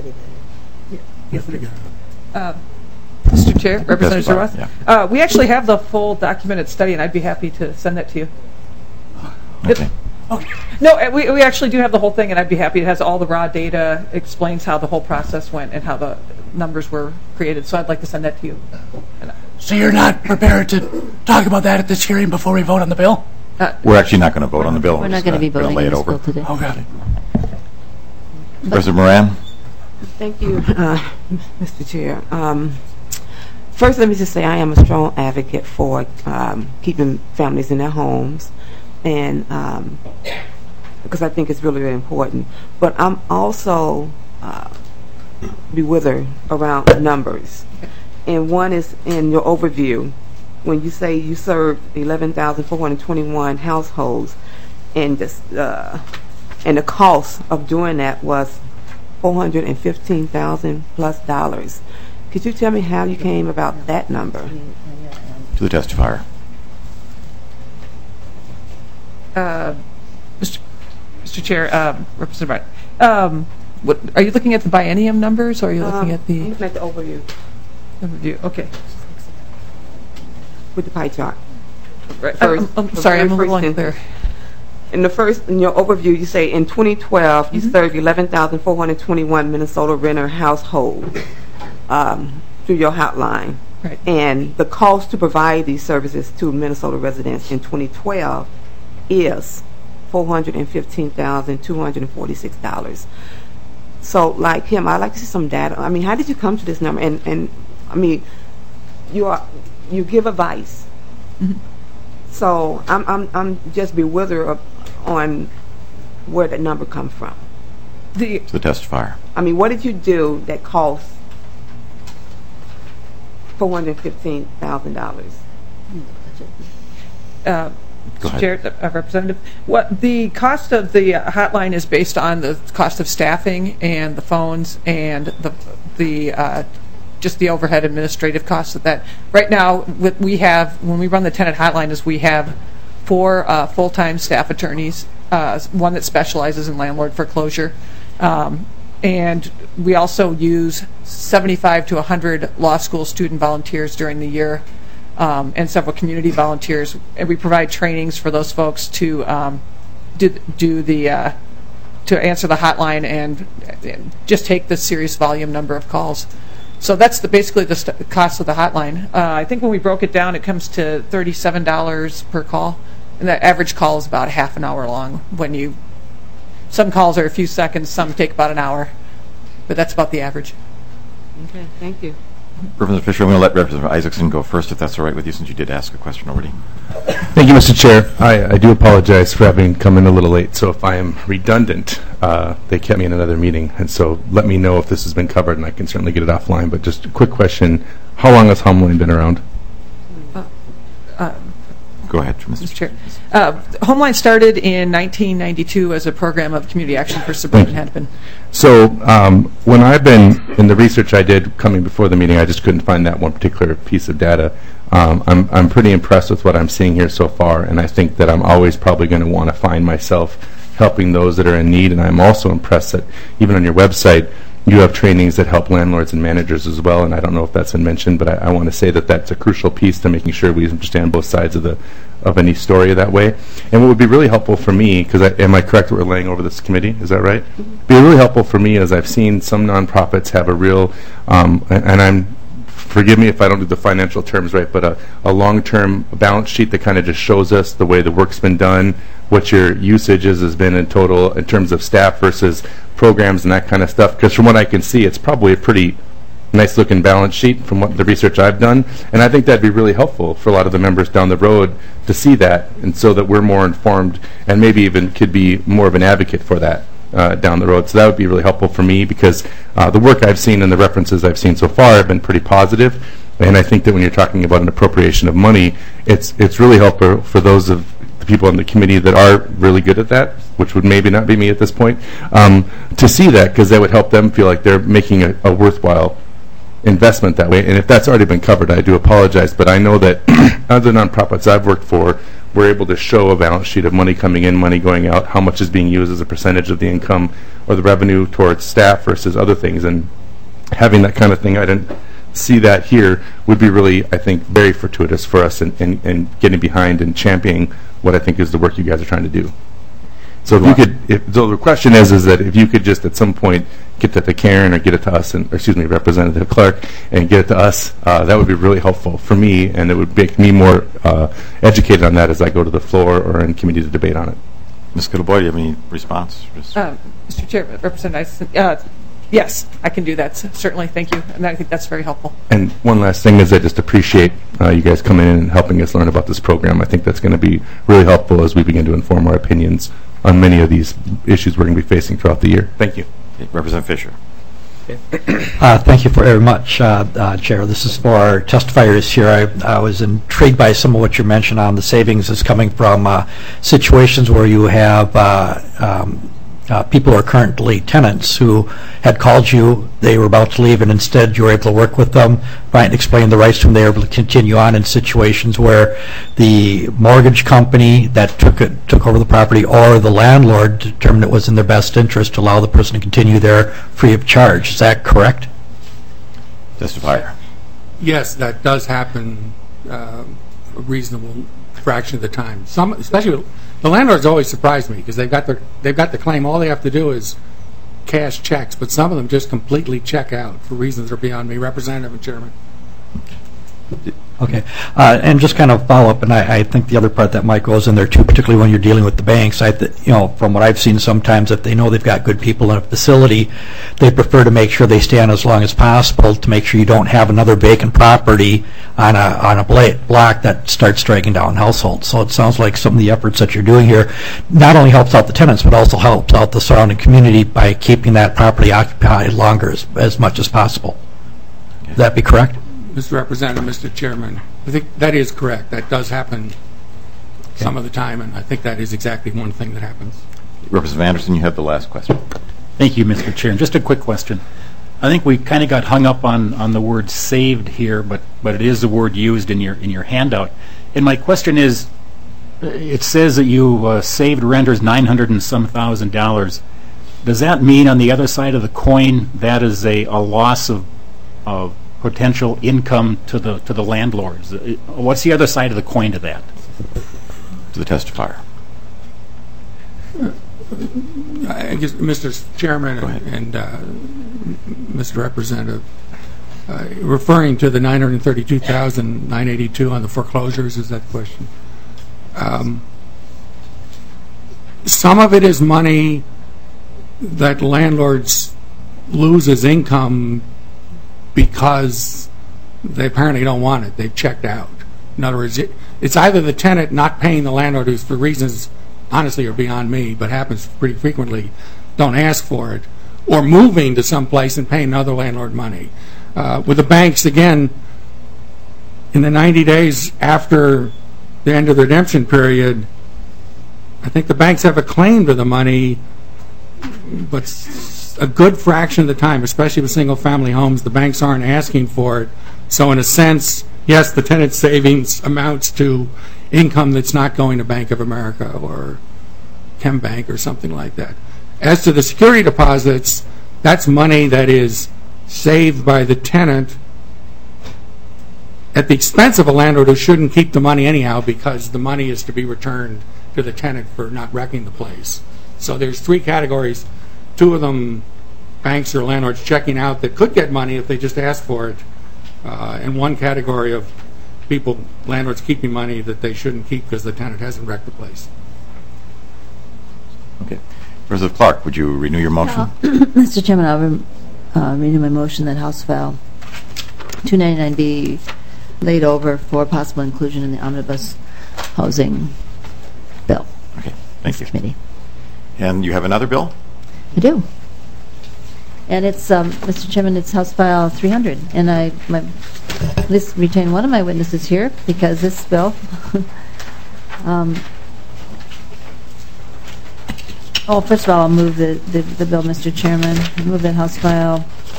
Mr. Chair, Representative Ross, we actually have the full documented study, and I'd be happy to send that to you. Okay. No, we actually do have the whole thing, and I'd be happy. It has all the raw data, explains how the whole process went and how the numbers were created. So I'd like to send that to you. So you're not prepared to talk about that at this hearing before we vote on the bill? We're actually not going to vote on the bill. We're not going to be voting on this bill today. Okay. President Moran? Thank you, Mr. Chair. First, let me just say I am a strong advocate for keeping families in their homes, and because I think it's really, really important. But I'm also bewildered around numbers. And one is in your overview, when you say you served 11,421 households, and and the cost of doing that was $415,000 plus dollars. Could you tell me how you came about that number? To the testifier. Mr. Chair, Representative Bryan, are you looking at the biennium numbers, or are you looking at the... I'm looking at the overview. Overview, okay. With the pie chart. Right. I'm sorry, I'm a little unclear. In your overview, you say in 2012 you served 11,421 Minnesota renter households through your hotline. Right. And the cost to provide these services to Minnesota residents in 2012 is $415,246. So, like him, I'd like to see some data. I mean, how did you come to this number? And I mean, you give advice. So I'm just bewildered on where that number comes from. To the testifier. I mean, what did you do that cost $415,000? Chair, Representative, what the cost of the hotline is based on the cost of staffing and the phones and the just the overhead administrative costs of that. Right now, when we run the tenant hotline, is we have 4 full-time staff attorneys, one that specializes in landlord foreclosure, and we also use 75 to 100 law school student volunteers during the year, and several community volunteers, and we provide trainings for those folks to to answer the hotline and just take the serious volume number of calls. So that's basically the cost of the hotline. I think when we broke it down, it comes to $37 per call, and the average call is about half an hour long. Some calls are a few seconds, some take about an hour, but that's about the average. Okay, thank you. Representative Fisher, I'm going to let Representative Isaacson go first, if that's all right with you, since you did ask a question already. Thank you, Mr. Chair. I do apologize for having come in a little late, so if I am redundant, they kept me in another meeting, and so let me know if this has been covered, and I can certainly get it offline. But just a quick question, how long has Homeline been around? Go ahead, Mr. Chair. Homeline started in 1992 as a program of community action for suburban Hennepin. So when I've been in the research I did coming before the meeting, I just couldn't find that one particular piece of data. I'm pretty impressed with what I'm seeing here so far, and I think that I'm always probably going to want to find myself helping those that are in need. And I'm also impressed that even on your website, you have trainings that help landlords and managers as well, and I don't know if that's been mentioned, but I want to say that that's a crucial piece to making sure we understand both sides of any story that way. And what would be really helpful for me, because am I correct that we're laying over this committee? Is that right? Be really helpful for me, as I've seen some nonprofits have a real, and I'm forgive me if I don't do the financial terms right, but a long-term balance sheet that kind of just shows us the way the work's been done, what your usage has been in total in terms of staff versus programs and that kind of stuff. Because from what I can see, it's probably a pretty nice-looking balance sheet from what the research I've done, and I think that'd be really helpful for a lot of the members down the road to see that, and so that we're more informed and maybe even could be more of an advocate for that down the road. So that would be really helpful for me, because the work I've seen and the references I've seen so far have been pretty positive, and I think that when you're talking about an appropriation of money, it's really helpful for those of the people on the committee that are really good at that, which would maybe not be me at this point, to see that, because that would help them feel like they're making a worthwhile investment that way. And if that's already been covered, I do apologize, but I know that other nonprofits I've worked for, we're able to show a balance sheet of money coming in, money going out, how much is being used as a percentage of the income or the revenue towards staff versus other things. And having that kind of thing, I didn't see that here, would be really, I think, very fortuitous for us in getting behind and championing what I think is the work you guys are trying to do. So if you could, so the question is that if you could just at some point get that to Karen or get it to us, or excuse me, Representative Clark, and get it to us, that would be really helpful for me, and it would make me more educated on that as I go to the floor or in committee to debate on it. Ms. Cattleboy, do you have any response? Mr. Chair, Representative, yes, I can do that, certainly, thank you, and I think that's very helpful. And one last thing is I just appreciate you guys coming in and helping us learn about this program. I think that's going to be really helpful as we begin to inform our opinions on many of these issues we're going to be facing throughout the year. Thank you. Okay, Representative Fisher. Thank you very much, Chair. This is for our testifiers here. I was intrigued by some of what you mentioned on the savings is coming from situations where you have people who are currently tenants who had called you, they were about to leave, and instead you were able to work with them, right, explain the rights to them. They were able to continue on in situations where the mortgage company that took over the property or the landlord determined it was in their best interest to allow the person to continue there free of charge. Is that correct? Testifier. Yes, that does happen a reasonable fraction of the time. Some, especially the landlords, always surprise me because they've got the claim. All they have to do is cash checks, but some of them just completely check out for reasons that are beyond me. Representative and Chairman. Okay, and just kind of follow up, and I think the other part that might goes in there too, particularly when you're dealing with the banks. From what I've seen, sometimes if they know they've got good people in a facility, they prefer to make sure they stay on as long as possible to make sure you don't have another vacant property on a block that starts dragging down households. So it sounds like some of the efforts that you're doing here not only helps out the tenants, but also helps out the surrounding community by keeping that property occupied longer as much as possible. Would that be correct? Mr. Representative, Mr. Chairman, I think that is correct. That does happen some of the time, and I think that is exactly one thing that happens. Representative Anderson, you have the last question. Thank you, Mr. Chair. Just a quick question. I think we kind of got hung up on the word saved here, but it is the word used in your handout. And my question is, it says that you saved renters $900 and some thousand. Does that mean on the other side of the coin that is a loss of potential income to the landlords? What's the other side of the coin to that? To the testifier. I guess, Mr. Chairman and Mr. Representative, referring to the $932,982 on the foreclosures, is that the question? Some of it is money that landlords lose as income because they apparently don't want it. They've checked out. In other words, it's either the tenant not paying the landlord, who's for reasons honestly are beyond me, but happens pretty frequently, don't ask for it, or moving to some place and paying another landlord money. With the banks, again, in the 90 days after the end of the redemption period, I think the banks have a claim to the money, but a good fraction of the time, especially with single-family homes, the banks aren't asking for it. So in a sense, yes, the tenant savings amounts to income that's not going to Bank of America or ChemBank or something like that. As to the security deposits, that's money that is saved by the tenant at the expense of a landlord who shouldn't keep the money anyhow, because the money is to be returned to the tenant for not wrecking the place. So there's three categories. Two of them, banks or landlords checking out that could get money if they just ask for it. and one category of people, landlords keeping money that they shouldn't keep because the tenant hasn't wrecked the place. Okay. Representative Clark, would you renew your motion? Mr. Chairman, I'll renew my motion that House File 299 be laid over for possible inclusion in the omnibus housing bill. Okay, thank you. Committee. And you have another bill? I do. And it's, Mr. Chairman, it's House File 300. And I at least retain one of my witnesses here because this bill, first of all, I'll move the bill, Mr. Chairman. I move that House File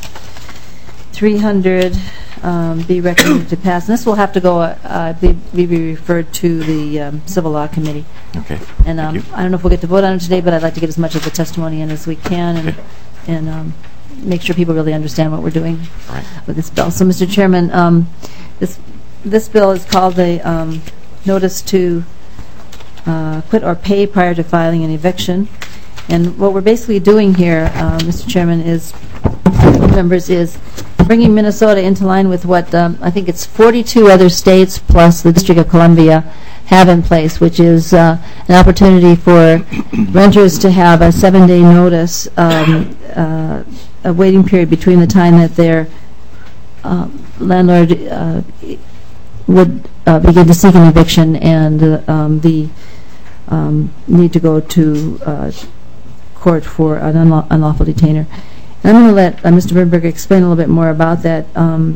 300 be recommended to pass. And this will have to go, be referred to the Civil Law Committee. Okay. And I don't know if we'll get to vote on it today, but I'd like to get as much of the testimony in as we can and make sure people really understand what we're doing with this bill. So, Mr. Chairman, this bill is called the Notice to Quit or Pay Prior to Filing an Eviction. And what we're basically doing here, Mr. Chairman, is bringing Minnesota into line with what I think it's 42 other states plus the District of Columbia have in place, which is an opportunity for renters to have a 7-day notice, a waiting period between the time that their landlord would begin to seek an eviction and the need to go to court for an unlawful detainer. And I'm going to let Mr. Bernberg explain a little bit more about that.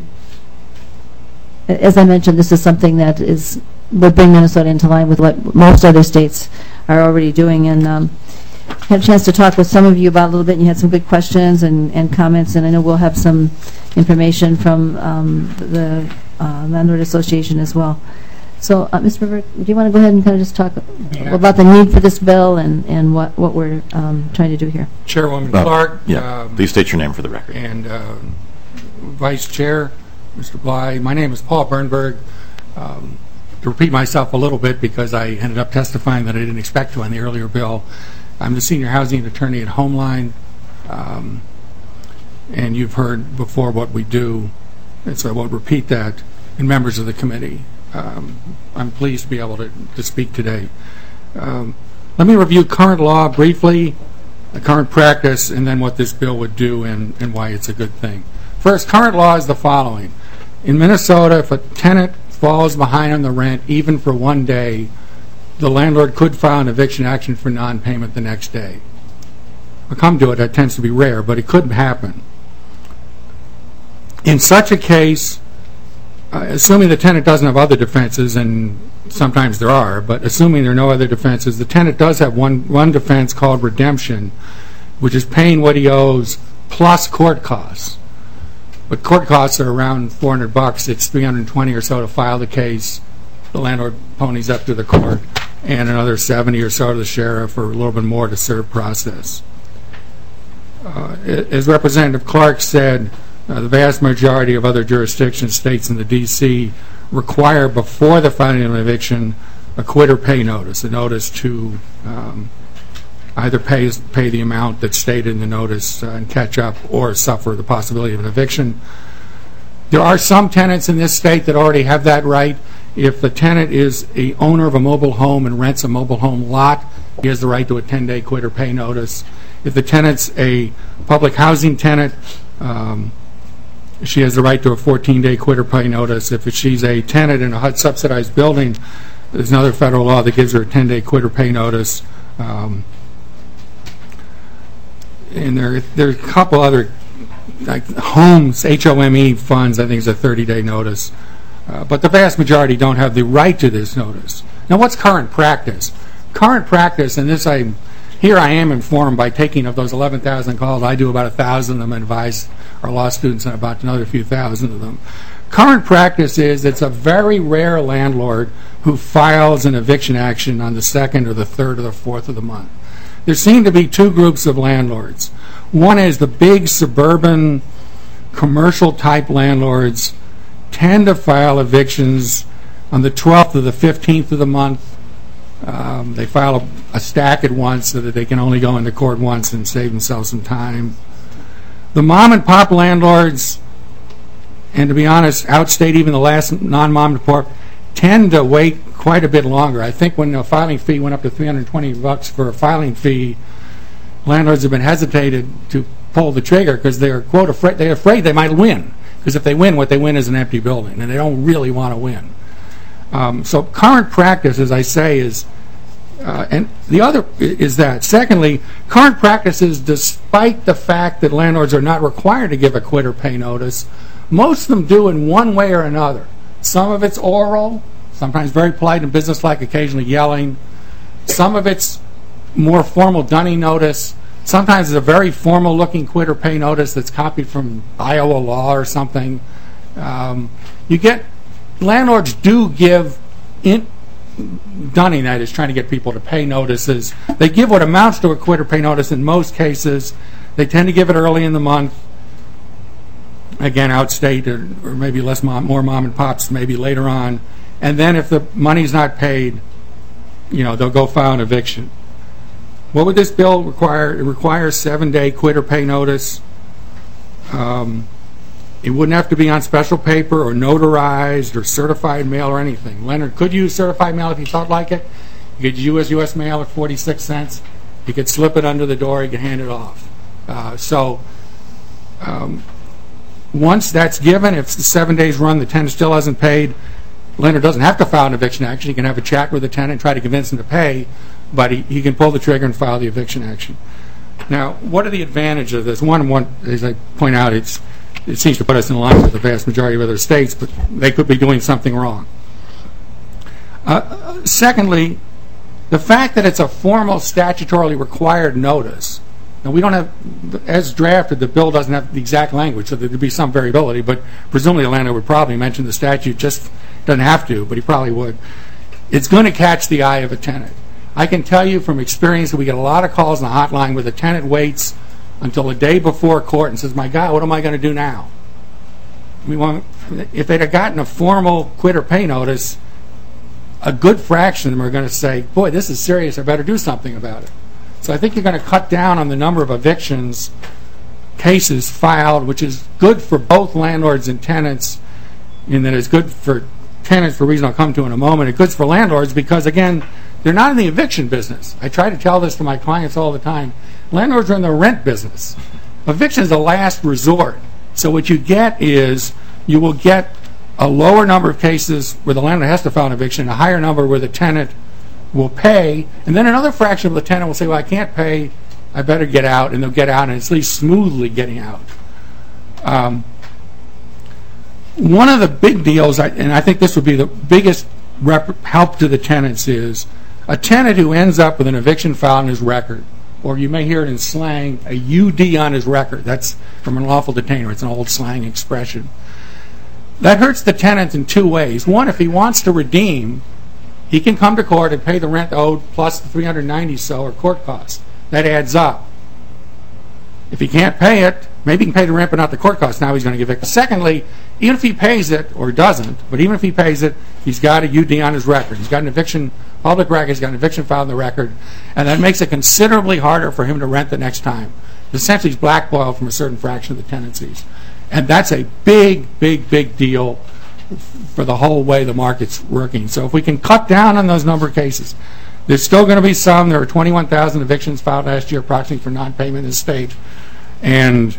As I mentioned, this is something that would bring Minnesota into line with what most other states are already doing. And had a chance to talk with some of you about it a little bit, and you had some good questions and comments, and I know we'll have some information from the Landlord Association as well. So, Mr. Bernberg, do you want to go ahead and kind of just talk about the need for this bill and what we're trying to do here? Chairwoman Clark. Please state your name for the record. And Vice Chair, Mr. Bly. My name is Paul Bernberg. To repeat myself a little bit because I ended up testifying that I didn't expect to on the earlier bill, I'm the senior housing attorney at Homeline, and you've heard before what we do, and so I won't repeat that, and members of the committee. I'm pleased to be able to speak today. Let me review current law briefly, the current practice, and then what this bill would do and why it's a good thing. First, current law is the following. In Minnesota, if a tenant falls behind on the rent, even for 1 day, the landlord could file an eviction action for non-payment the next day. I'll come to it. That tends to be rare, but it could happen. In such a case, assuming the tenant doesn't have other defenses, and sometimes there are, but assuming there are no other defenses, the tenant does have one defense called redemption, which is paying what he owes plus court costs. But court costs are around $400. It's $320 or so to file the case. The landlord ponies up to the court, and another $70 or so to the sheriff, or a little bit more to serve process. As Representative Clark said, the vast majority of other jurisdictions, states, and the D.C. require before the filing of an eviction a quit or pay notice, a notice to either pay the amount that's stated in the notice and catch up, or suffer the possibility of an eviction. There are some tenants in this state that already have that right. If the tenant is a owner of a mobile home and rents a mobile home lot, he has the right to a 10-day quit or pay notice. If the tenant's a public housing tenant, she has the right to a 14-day quit or pay notice. If she's a tenant in a HUD-subsidized building, there's another federal law that gives her a 10-day quit or pay notice. And there are a couple other, like homes, HOME funds, I think is a 30-day notice. But the vast majority don't have the right to this notice. Now, what's current practice? Current practice, and here I am informed by taking of those 11,000 calls, I do about 1,000 of them and advise our law students on about another few thousand of them. Current practice is it's a very rare landlord who files an eviction action on the 2nd or the 3rd or the 4th of the month. There seem to be two groups of landlords. One is the big suburban commercial type landlords tend to file evictions on the 12th or the 15th of the month. They file a stack at once so that they can only go into court once and save themselves some time. The mom and pop landlords and to be honest, outstate even the last non-mom and pop, tend to wait quite a bit longer. I think when the filing fee went up to $320 for a filing fee, landlords have been hesitated to pull the trigger because they're, quote, they're afraid they might win. Because if they win, what they win is an empty building, and they don't really want to win. So current practice, as I say, is, and the other is that. Secondly, current practices, despite the fact that landlords are not required to give a quit or pay notice, most of them do in one way or another. Some of it's oral, sometimes very polite and businesslike, occasionally yelling. Some of it's more formal dunning notice. Sometimes it's a very formal-looking quit or pay notice that's copied from Iowa law or something. Landlords do give dunning, that is, trying to get people to pay notices. They give what amounts to a quit or pay notice in most cases. They tend to give it early in the month. Again, outstate, or maybe more mom and pops, maybe later on. And then if the money's not paid, they'll go file an eviction. What would this bill require? It requires 7-day quit or pay notice. It wouldn't have to be on special paper or notarized or certified mail or anything. Leonard could use certified mail if he felt like it. He could use U.S. mail at 46 cents. He could slip it under the door. He could hand it off. Once that's given, if the 7 days run, the tenant still hasn't paid, Leonard doesn't have to file an eviction action. He can have a chat with the tenant and try to convince him to pay, but he can pull the trigger and file the eviction action. Now, what are the advantages of this? One, as I point out, it seems to put us in line with the vast majority of other states, but they could be doing something wrong. Secondly, the fact that it's a formal statutorily required notice. Now, we don't have, as drafted, the bill doesn't have the exact language, so there could be some variability, but presumably the landlord would probably mention the statute, just doesn't have to, but he probably would. It's going to catch the eye of a tenant. I can tell you from experience that we get a lot of calls on the hotline where the tenant waits until the day before court and says, my God, what am I going to do now? If they'd have gotten a formal quit or pay notice, a good fraction of them are going to say, boy, this is serious, I better do something about it. So I think you're going to cut down on the number of evictions cases filed, which is good for both landlords and tenants, in that it's good for tenants for a reason I'll come to in a moment. It's good for landlords because, again, they're not in the eviction business. I try to tell this to my clients all the time. Landlords are in the rent business. Eviction is a last resort. So what you get is you will get a lower number of cases where the landlord has to file an eviction, a higher number where the tenant will pay, and then another fraction of the tenant will say, well, I can't pay, I better get out, and they'll get out, and it's at least smoothly getting out. One of the big deals, and I think this would be the biggest help to the tenants, is a tenant who ends up with an eviction file on his record, or you may hear it in slang, a UD on his record. That's from an unlawful detainer. It's an old slang expression. That hurts the tenant in two ways. One, if he wants to redeem, he can come to court and pay the rent owed plus the $390 so or court costs. That adds up. If he can't pay it, maybe he can pay the rent but not the court costs. Now he's going to give it. Secondly, even if he pays it or doesn't, but even if he pays it, he's got a UD on his record. He's got an eviction, public record, he's got an eviction file on the record, and that makes it considerably harder for him to rent the next time. Essentially, he's blackballed from a certain fraction of the tenancies. And that's a big, big, big deal for the whole way the market's working. So if we can cut down on those number of cases, there's still going to be some. There were 21,000 evictions filed last year approximately for non-payment in the state. And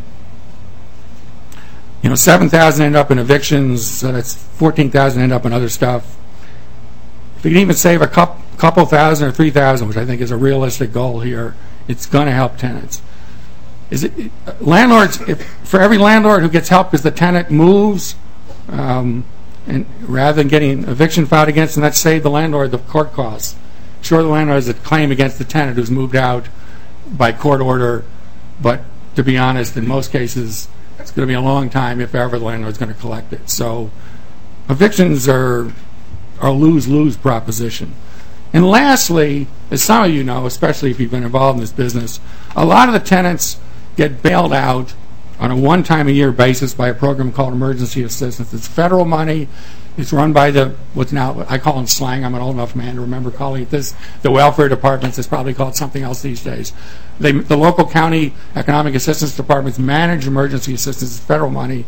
7,000 end up in evictions, so that's 14,000 end up in other stuff. If you can even save a couple thousand or 3,000, which I think is a realistic goal here, it's going to help tenants. Landlords, for every landlord who gets help because the tenant moves, and rather than getting eviction filed against them, that saved the landlord the court costs. Sure, the landlord has a claim against the tenant who's moved out by court order, but to be honest, in most cases, it's going to be a long time if ever the landlord's going to collect it. So evictions are a lose-lose proposition. And lastly, as some of you know, especially if you've been involved in this business, a lot of the tenants get bailed out on a one-time-a-year basis by a program called emergency assistance. It's federal money. It's run by what's now, I call them slang. I'm an old enough man to remember calling it this. The welfare departments. It's probably called something else these days. The local county economic assistance departments manage emergency assistance. It's federal money.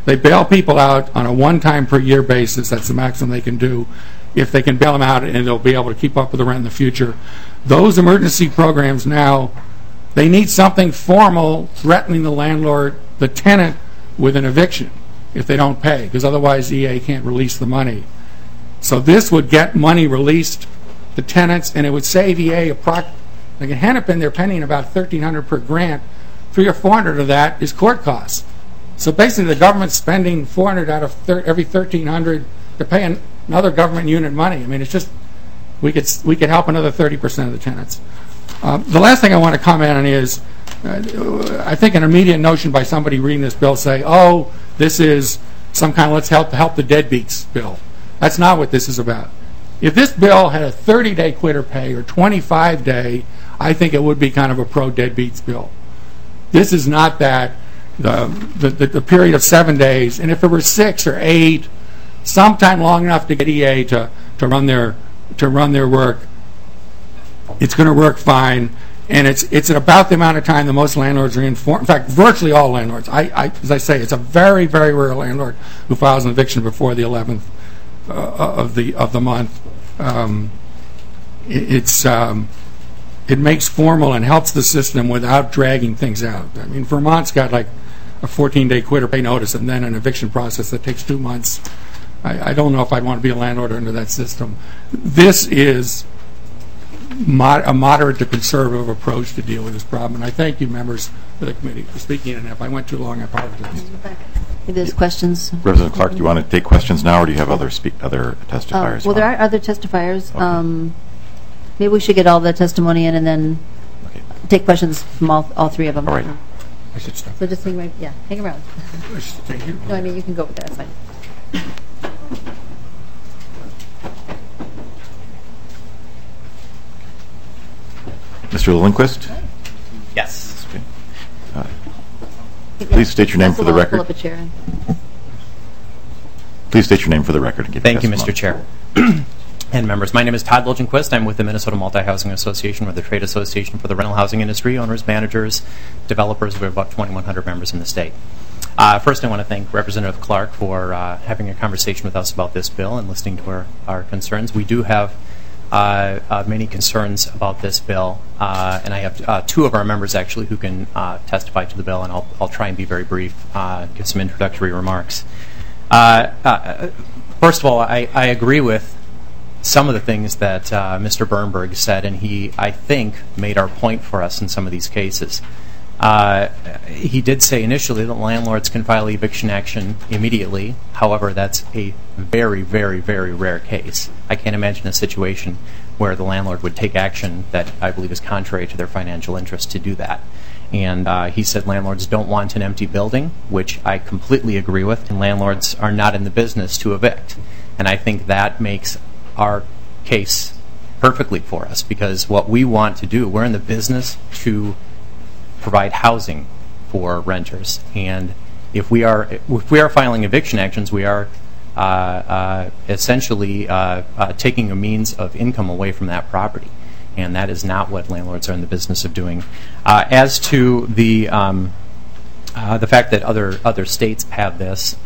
They bail people out on a one-time per year basis. That's the maximum they can do. If they can bail them out, and they'll be able to keep up with the rent in the future. Those emergency programs now, they need something formal threatening the landlord, the tenant, with an eviction if they don't pay, because otherwise EA can't release the money. So this would get money released to tenants, and it would save EA like in Hennepin, they're paying about $1,300 per grant. $300 or $400 of that is court costs. So basically, the government's spending $400 out of every $1,300 to pay another government unit money. I mean, it's just we could help another 30% of the tenants. The last thing I want to comment on is I think an immediate notion by somebody reading this bill say, "Oh, this is some kind of let's help the deadbeats bill." That's not what this is about. If this bill had a 30-day quitter pay or 25-day, I think it would be kind of a pro-deadbeats bill. This is not that. The period of 7 days, and if it were 6 or 8, sometime long enough to get EA to run their work, it's going to work fine. And it's at about the amount of time that most landlords are in for. In fact, virtually all landlords. As I say, it's a very, very rare landlord who files an eviction before the 11th of the month. It makes formal and helps the system without dragging things out. I mean, Vermont's got like a 14-day quitter pay notice and then an eviction process that takes 2 months. I don't know if I'd want to be a landlord under that system. This is a moderate to conservative approach to deal with this problem. And I thank you, members of the committee, for speaking. And if I went too long, I apologize. If there's questions. Representative Clark, do you want to take questions now, or do you have other testifiers? Well, there are other testifiers. Okay. Maybe we should get all the testimony in and then take questions from all three of them. All right. I should stop. So just hang around. No, I mean, you can go over there. That's fine. Mr. Lindquist? Yes. Okay. Please state your name for the record. Pull up a chair. Please state your name for the record. And Thank you, Mr. Chair. And members, my name is Todd Liljenquist. I'm with the Minnesota Multi-Housing Association. We're the trade association for the rental housing industry, owners, managers, developers. We have about 2,100 members in the state. First, I want to thank Representative Clark for having a conversation with us about this bill and listening to our concerns. We do have many concerns about this bill, and I have 2 of our members actually who can testify to the bill, and I'll try and be very brief, give some introductory remarks. First of all, I agree with some of the things that Mr. Bernberg said, and he, I think, made our point for us in some of these cases. He did say initially that landlords can file eviction action immediately. However, that's a very, very, very rare case. I can't imagine a situation where the landlord would take action that I believe is contrary to their financial interest to do that. And he said landlords don't want an empty building, which I completely agree with, and landlords are not in the business to evict. And I think that makes our case perfectly for us, because what we want to do, we're in the business to provide housing for renters, and if we are filing eviction actions, we are essentially taking a means of income away from that property, and that is not what landlords are in the business of doing. As to the fact that other states have this,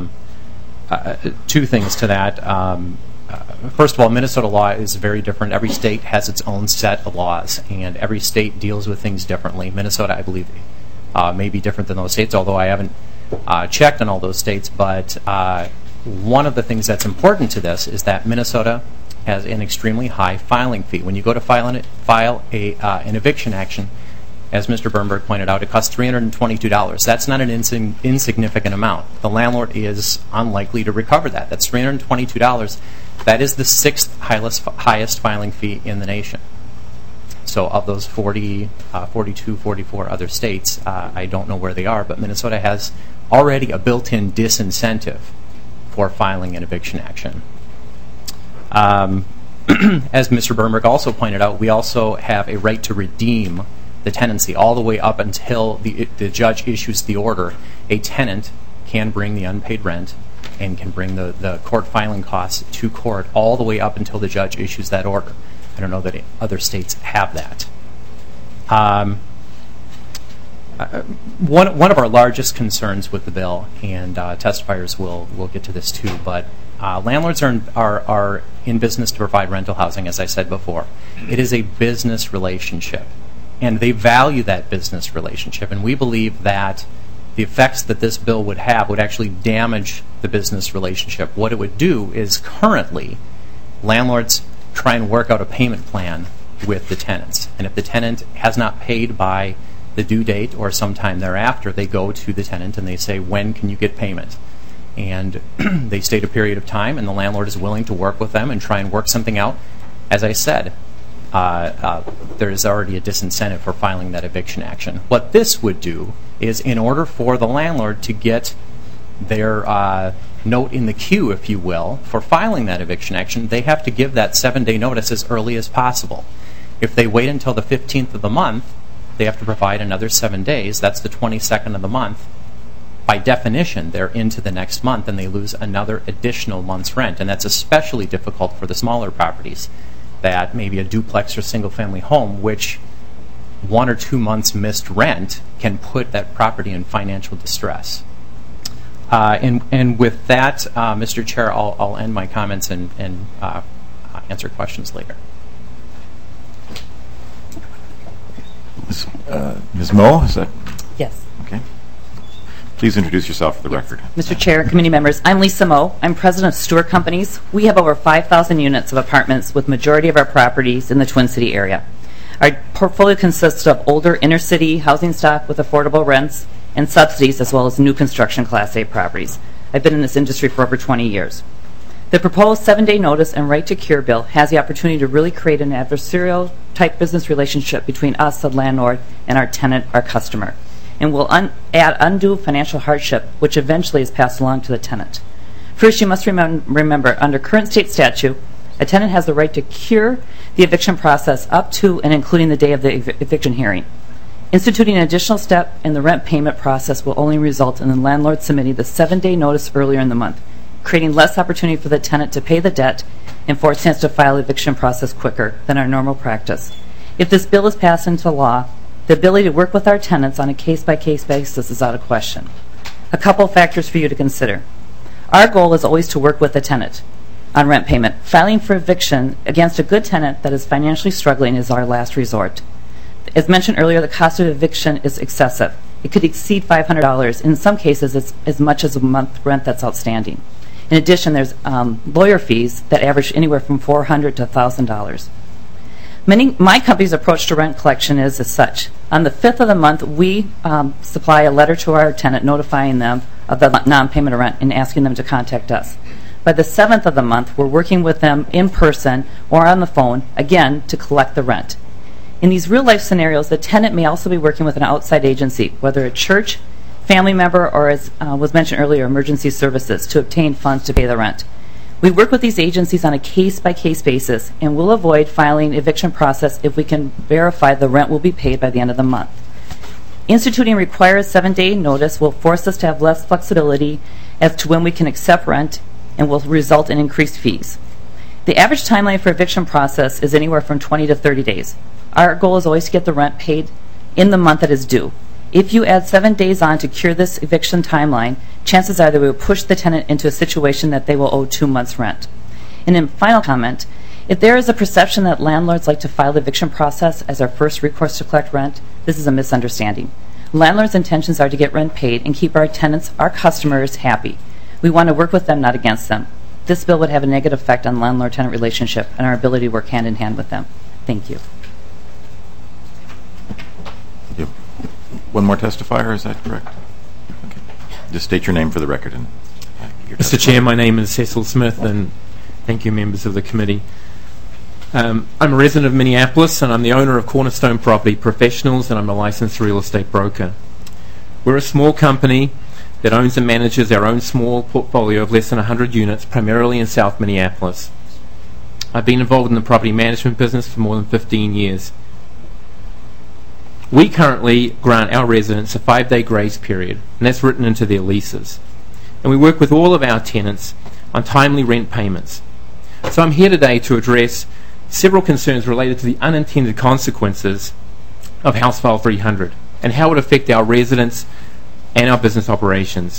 2 things to that. First of all, Minnesota law is very different. Every state has its own set of laws, and every state deals with things differently. Minnesota, I believe, may be different than those states, although I haven't checked on all those states. But one of the things that's important to this is that Minnesota has an extremely high filing fee. When you go to file an eviction action, as Mr. Bernberg pointed out, it costs $322. That's not an insignificant amount. The landlord is unlikely to recover that. That's $322. That is the 6th highest filing fee in the nation. So of those 42, 44 other states, I don't know where they are, but Minnesota has already a built-in disincentive for filing an eviction action. As Mr. Bernberg also pointed out, we also have a right to redeem the tenancy all the way up until the judge issues the order. A tenant can bring the unpaid rent and can bring the court filing costs to court all the way up until the judge issues that order. I don't know that other states have that. one of our largest concerns with the bill, and testifiers will get to this too, but landlords are in business to provide rental housing, as I said before. It is a business relationship, and they value that business relationship, and we believe that the effects that this bill would have would actually damage the business relationship. What it would do is currently landlords try and work out a payment plan with the tenants, and if the tenant has not paid by the due date or sometime thereafter, they go to the tenant and they say, when can you get payment? And they state a period of time, and the landlord is willing to work with them and try and work something out. As I said, there is already a disincentive for filing that eviction action. What this would do is, in order for the landlord to get their note in the queue, if you will, for filing that eviction action, they have to give that 7-day notice as early as possible. If they wait until the 15th of the month, they have to provide another 7 days. That's the 22nd of the month. By definition, they're into the next month, and they lose another additional month's rent. And that's especially difficult for the smaller properties, that maybe a duplex or single-family home, which 1 or 2 months missed rent can put that property in financial distress. And with that, Mr. Chair, I'll end my comments and answer questions later. Ms. Moe, is that? Yes. Okay. Please introduce yourself for the record. Mr. Chair, committee members, I'm Lisa Moe. I'm president of Stewart Companies. We have over 5,000 units of apartments, with majority of our properties in the Twin City area. Our portfolio consists of older inner-city housing stock with affordable rents and subsidies, as well as new construction Class A properties. I've been in this industry for over 20 years. The proposed 7-day notice and right to cure bill has the opportunity to really create an adversarial type business relationship between us, the landlord, and our tenant, our customer, and will add undue financial hardship, which eventually is passed along to the tenant. First, you must remember, under current state statute, a tenant has the right to cure the eviction process up to and including the day of the eviction hearing. Instituting an additional step in the rent payment process will only result in the landlord submitting the 7-day notice earlier in the month, creating less opportunity for the tenant to pay the debt and forcing us to file the eviction process quicker than our normal practice. If this bill is passed into law, the ability to work with our tenants on a case-by-case basis is out of question. A couple factors for you to consider. Our goal is always to work with the tenant on rent payment. Filing for eviction against a good tenant that is financially struggling is our last resort. As mentioned earlier, the cost of eviction is excessive. It could exceed $500. In some cases, it's as much as a month rent that's outstanding. In addition, there's lawyer fees that average anywhere from $400 to $1,000. My company's approach to rent collection is as such. On the 5th of the month, we supply a letter to our tenant notifying them of the non-payment of rent and asking them to contact us. By the 7th of the month, we're working with them in person or on the phone, again, to collect the rent. In these real-life scenarios, the tenant may also be working with an outside agency, whether a church, family member, or, as was mentioned earlier, emergency services, to obtain funds to pay the rent. We work with these agencies on a case-by-case basis, and will avoid filing eviction process if we can verify the rent will be paid by the end of the month. Instituting required 7-day notice will force us to have less flexibility as to when we can accept rent and will result in increased fees. The average timeline for eviction process is anywhere from 20 to 30 days. Our goal is always to get the rent paid in the month that is due. If you add 7 days on to cure this eviction timeline, chances are that we will push the tenant into a situation that they will owe 2 months' rent. And in final comment, if there is a perception that landlords like to file the eviction process as our first recourse to collect rent, this is a misunderstanding. Landlords' intentions are to get rent paid and keep our tenants, our customers, happy. We want to work with them, not against them. This bill would have a negative effect on landlord-tenant relationship and our ability to work hand in hand with them. Thank you. One more testifier, is that correct? Okay. Just state your name for the record. And Mr. Chair, my name is Cecil Smith, and thank you, members of the committee. I'm a resident of Minneapolis, and I'm the owner of Cornerstone Property Professionals, and I'm a licensed real estate broker. We're a small company that owns and manages our own small portfolio of less than 100 units, primarily in South Minneapolis. I've been involved in the property management business for more than 15 years. We currently grant our residents a 5-day grace period, and that's written into their leases. And we work with all of our tenants on timely rent payments. So I'm here today to address several concerns related to the unintended consequences of House File 300. and how it would affect our residents and our business operations.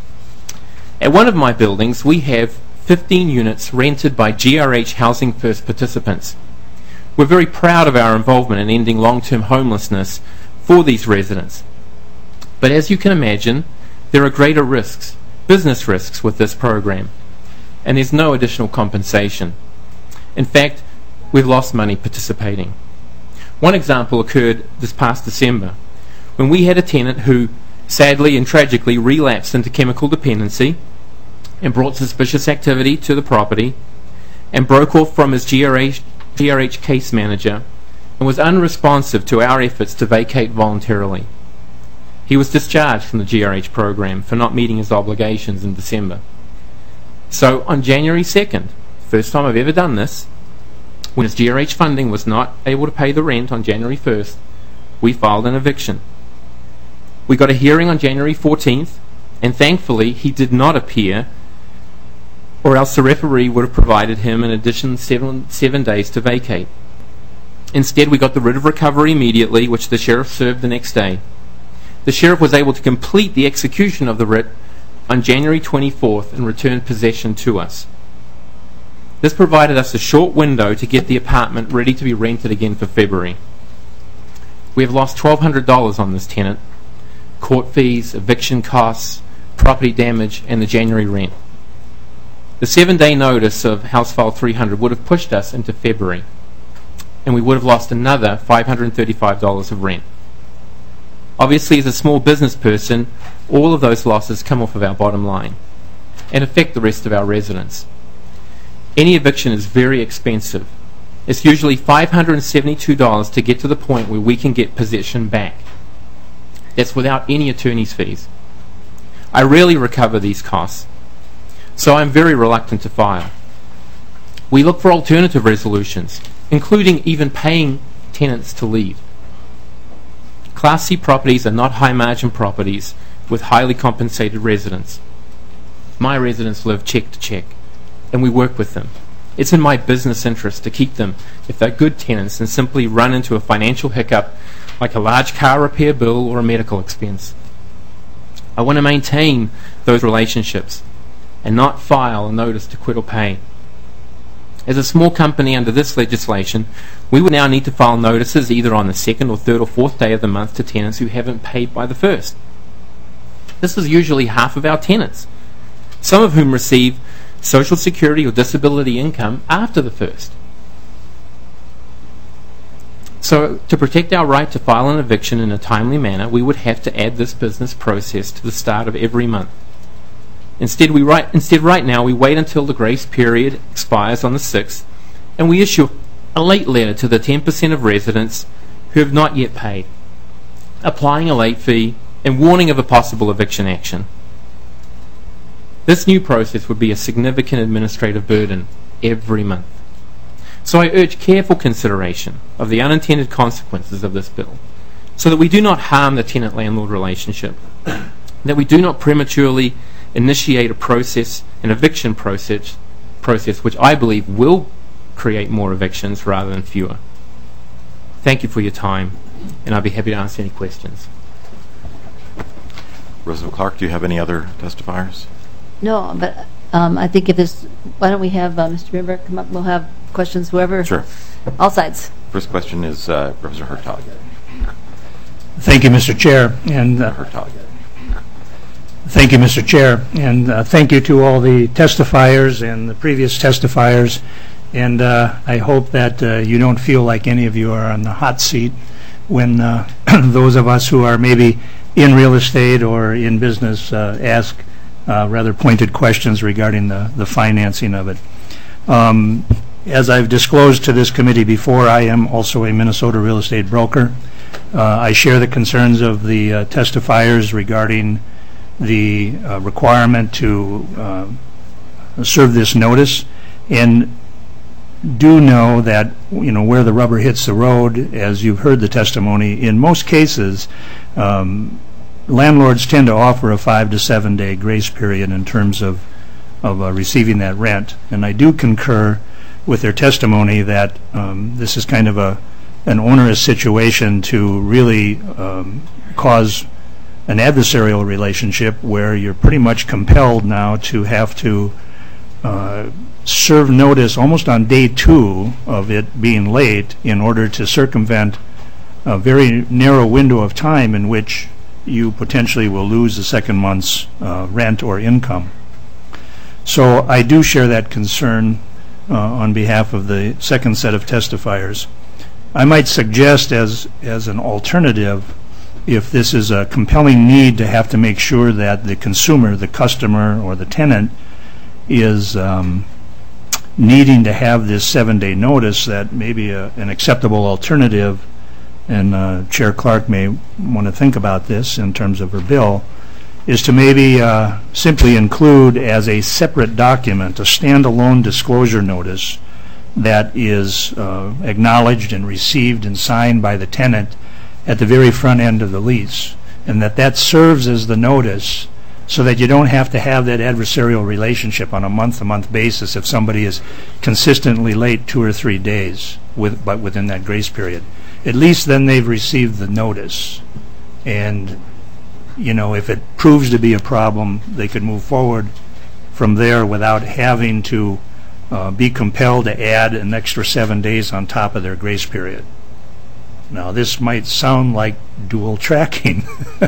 At one of my buildings, we have 15 units rented by GRH Housing First participants. We're very proud of our involvement in ending long-term homelessness for these residents. But as you can imagine, there are greater risks, business risks, with this program, and there's no additional compensation. In fact, we've lost money participating. One example occurred this past December, when we had a tenant who sadly and tragically relapsed into chemical dependency and brought suspicious activity to the property and broke off from his GRH case manager and was unresponsive to our efforts to vacate voluntarily. He was discharged from the GRH program for not meeting his obligations in December. So on January 2nd, first time I've ever done this, when his GRH funding was not able to pay the rent on January 1st, we filed an eviction. We got a hearing on January 14th, and thankfully he did not appear, or else the referee would have provided him an additional seven days to vacate. Instead, we got the writ of recovery immediately, which the sheriff served the next day. The sheriff was able to complete the execution of the writ on January 24th and return possession to us. This provided us a short window to get the apartment ready to be rented again for February. We have lost $1,200 on this tenant, court fees, eviction costs, property damage, and the January rent. The 7-day notice of House File 300 would have pushed us into February, and we would have lost another $535 of rent. Obviously, as a small business person, all of those losses come off of our bottom line and affect the rest of our residents. Any eviction is very expensive. It's usually $572 to get to the point where we can get possession back. That's without any attorney's fees. I rarely recover these costs, so I'm very reluctant to file. We look for alternative resolutions, including even paying tenants to leave. Class C properties are not high-margin properties with highly compensated residents. My residents live check to check, and we work with them. It's in my business interest to keep them if they're good tenants and simply run into a financial hiccup like a large car repair bill or a medical expense. I want to maintain those relationships and not file a notice to quit or pay. As a small company under this legislation, we would now need to file notices either on the 2nd or 3rd or 4th day of the month to tenants who haven't paid by the 1st. This is usually half of our tenants, some of whom receive Social Security or disability income after the 1st. So to protect our right to file an eviction in a timely manner, we would have to add this business process to the start of every month. Instead, right now, we wait until the grace period expires on the 6th, and we issue a late letter to the 10% of residents who have not yet paid, applying a late fee and warning of a possible eviction action. This new process would be a significant administrative burden every month. So I urge careful consideration of the unintended consequences of this bill, so that we do not harm the tenant-landlord relationship, that we do not prematurely initiate an eviction process which I believe will create more evictions rather than fewer. Thank you for your time, and I'll be happy to answer any questions. Roosevelt Clark, do you have any other testifiers? No, but I think why don't we have Mr. Greenberg come up? We'll have questions, whoever. Sure. All sides. First question is Professor Hertog. Thank you, Mr. Chair. And Hertog. Thank you, Mr. Chair, and thank you to all the testifiers and the previous testifiers. And I hope that you don't feel like any of you are on the hot seat when those of us who are maybe in real estate or in business ask rather pointed questions regarding the financing of it. As I've disclosed to this committee before, I am also a Minnesota real estate broker. I share the concerns of the testifiers regarding the requirement to serve this notice, and do know that where the rubber hits the road, as you've heard the testimony, in most cases landlords tend to offer a 5 to 7 day grace period in terms of receiving that rent, and I do concur with their testimony that this is kind of an onerous situation to really cause an adversarial relationship where you're pretty much compelled now to have to serve notice almost on day 2 of it being late in order to circumvent a very narrow window of time in which you potentially will lose the second month's rent or income. So I do share that concern on behalf of the second set of testifiers. I might suggest as an alternative, if this is a compelling need to have to make sure that the consumer, the customer, or the tenant is needing to have this 7-day notice, that maybe an acceptable alternative, and Chair Clark may want to think about this in terms of her bill, is to maybe simply include as a separate document a standalone disclosure notice that is acknowledged and received and signed by the tenant at the very front end of the lease, and that serves as the notice so that you don't have to have that adversarial relationship on a month-to-month basis if somebody is consistently late 2 or 3 days, but within that grace period. At least then they've received the notice, and if it proves to be a problem, they could move forward from there without having to be compelled to add an extra 7 days on top of their grace period. Now, this might sound like dual tracking,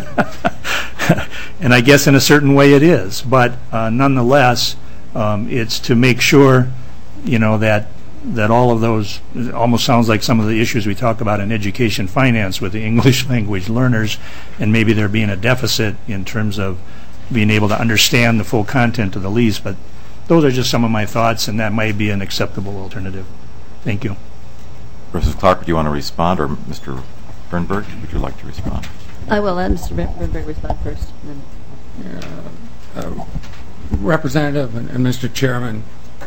and I guess in a certain way it is, but nonetheless, it's to make sure, that all of those, it almost sounds like some of the issues we talk about in education finance with the English language learners, and maybe there being a deficit in terms of being able to understand the full content of the lease, but those are just some of my thoughts, and that might be an acceptable alternative. Thank you. Mrs. Clark, do you want to respond, or Mr. Bernberg, would you like to respond? I will let Mr. Bernberg respond first. Representative and Mr. Chairman,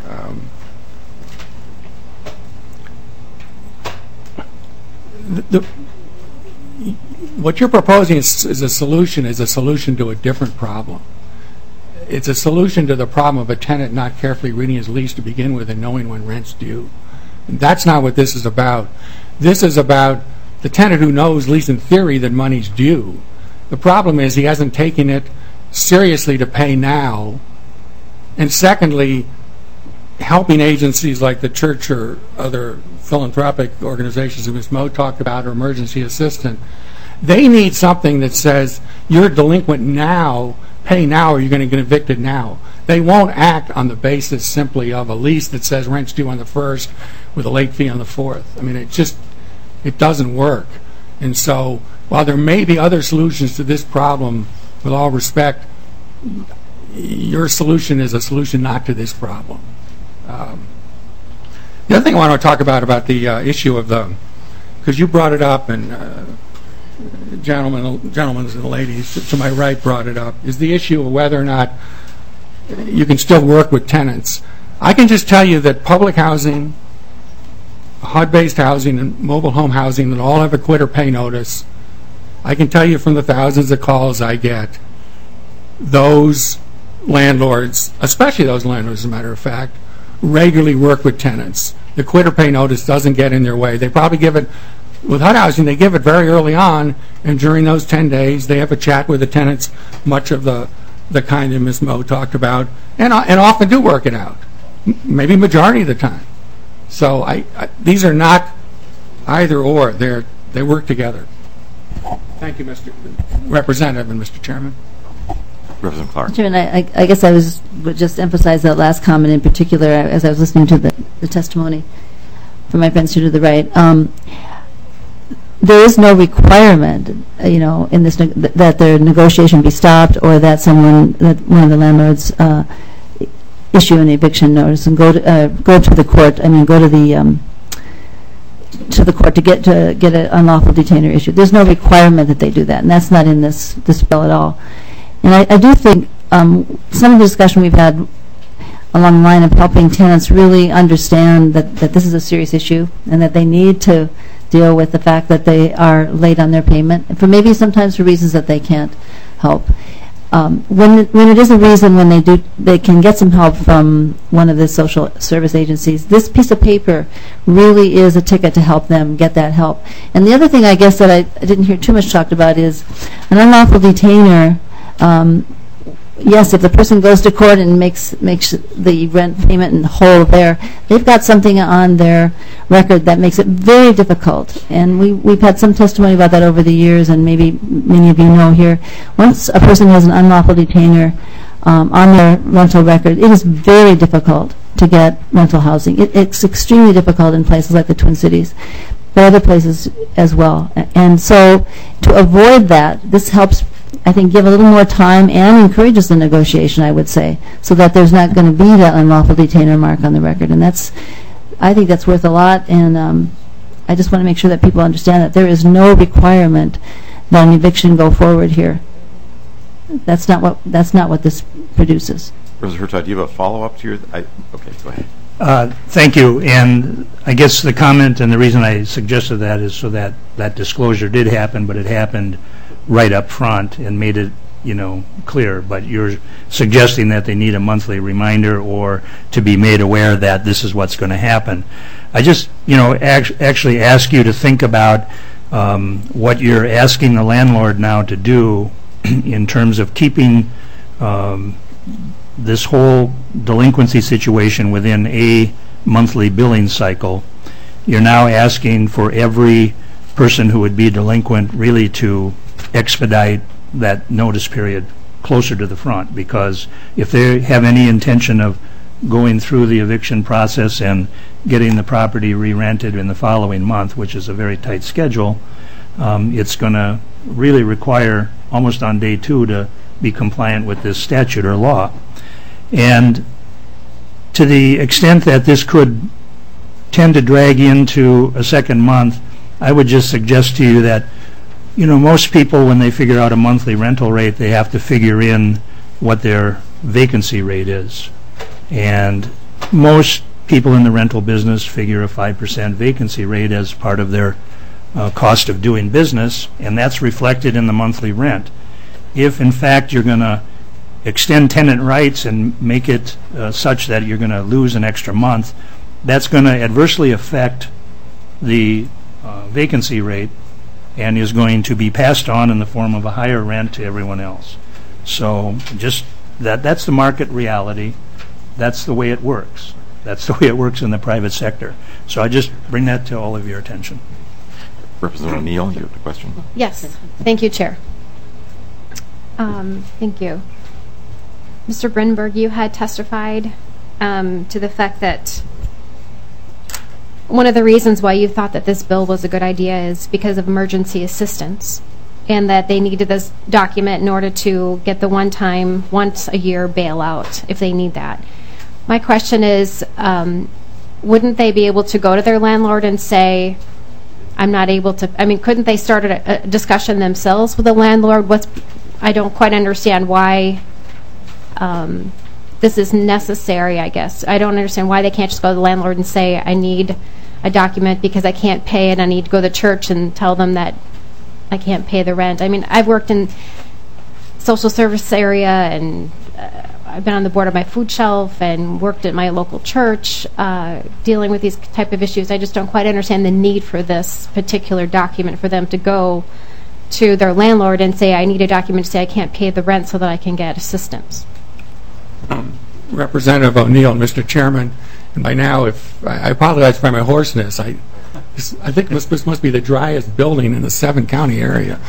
what you're proposing is a solution to a different problem. It's a solution to the problem of a tenant not carefully reading his lease to begin with and knowing when rent's due. And that's not what this is about. This is about the tenant who knows, at least in theory, that money's due. The problem is he hasn't taken it seriously to pay now. And secondly, helping agencies like the church or other philanthropic organizations that Ms. Moe talked about, or emergency assistant, they need something that says you're delinquent now, pay now, or you're going to get evicted now. They won't act on the basis simply of a lease that says rent's due on the 1st with a late fee on the 4th. I mean, it doesn't work. And so while there may be other solutions to this problem, with all respect, your solution is a solution not to this problem. The other thing I want to talk about the issue of because you brought it up, and gentlemen and ladies to my right brought it up, is the issue of whether or not you can still work with tenants. I can just tell you that public housing, HUD-based housing, and mobile home housing that all have a quit or pay notice, I can tell you from the thousands of calls I get, those landlords, especially those landlords as a matter of fact, regularly work with tenants. The quit or pay notice doesn't get in their way. They probably give it, with HUD housing, they give it very early on, and during those 10 days they have a chat with the tenants, much of the kind that Ms. Moe talked about, and often do work it out, maybe majority of the time. So these are not either or. They work together. Thank you, Mr. Representative and Mr. Chairman. Representative Clark. Chairman, I guess I would just emphasize that last comment in particular as I was listening to the testimony from my friends here to the right. There is no requirement, in this that the negotiation be stopped, or that one of the landlords issue an eviction notice and go to the court. I mean, go to the court to get an unlawful detainer issued. There's no requirement that they do that, and that's not in this bill at all. And I do think some of the discussion we've had along the line of helping tenants really understand that this is a serious issue and that they need to deal with the fact that they are late on their payment, and sometimes for reasons that they can't help. when it is a reason when they can get some help from one of the social service agencies, this piece of paper really is a ticket to help them get that help. And the other thing I guess that I didn't hear too much talked about is an unlawful detainer. Yes, if the person goes to court and makes the rent payment and whole there, they've got something on their record that makes it very difficult. And we've had some testimony about that over the years, and maybe many of you know here. Once a person has an unlawful detainer on their rental record, it is very difficult to get rental housing. It's extremely difficult in places like the Twin Cities, but other places as well. And so to avoid that, this helps, I think, give a little more time and encourages the negotiation, I would say, so that there's not going to be that unlawful detainer mark on the record. And I think that's worth a lot, and I just want to make sure that people understand that there is no requirement that an eviction go forward here. That's not what this produces. Representative Hurtad, do you have a follow-up to your... Okay, go ahead. Thank you. And I guess the comment and the reason I suggested that is so that that disclosure did happen, but it happened right up front and made it, clear. But you're suggesting that they need a monthly reminder or to be made aware that this is what's going to happen. I just, actually ask you to think about what you're asking the landlord now to do in terms of keeping this whole delinquency situation within a monthly billing cycle. You're now asking for every person who would be delinquent really to expedite that notice period closer to the front, because if they have any intention of going through the eviction process and getting the property re-rented in the following month, which is a very tight schedule, it's going to really require almost on day 2 to be compliant with this statute or law. And to the extent that this could tend to drag into a second month, I would just suggest to you that most people, when they figure out a monthly rental rate, they have to figure in what their vacancy rate is. And most people in the rental business figure a 5% vacancy rate as part of their cost of doing business, and that's reflected in the monthly rent. If, in fact, you're going to extend tenant rights and make it such that you're going to lose an extra month, that's going to adversely affect the vacancy rate and is going to be passed on in the form of a higher rent to everyone else. So just that's the market reality. That's the way it works. That's the way it works in the private sector. So I just bring that to all of your attention. Representative O'Neill, you have the question? Yes. Thank you, Chair. Thank you. Mr. Brinberg, you had testified to the fact that one of the reasons why you thought that this bill was a good idea is because of emergency assistance, and that they needed this document in order to get the one-time, once-a-year bailout if they need that. My question is, wouldn't they be able to go to their landlord and say, I'm not able to, couldn't they start a discussion themselves with the landlord? I don't quite understand why this is necessary, I guess. I don't understand why they can't just go to the landlord and say, I need a document because I can't pay it. I need to go to church and tell them that I can't pay the rent. I've worked in social service area, and I've been on the board of my food shelf and worked at my local church dealing with these type of issues. I just don't quite understand the need for this particular document for them to go to their landlord and say, I need a document to say I can't pay the rent so that I can get assistance. Representative O'Neill, Mr. Chairman, and by now, if I apologize for my hoarseness, I think this must be the driest building in the 7-county area.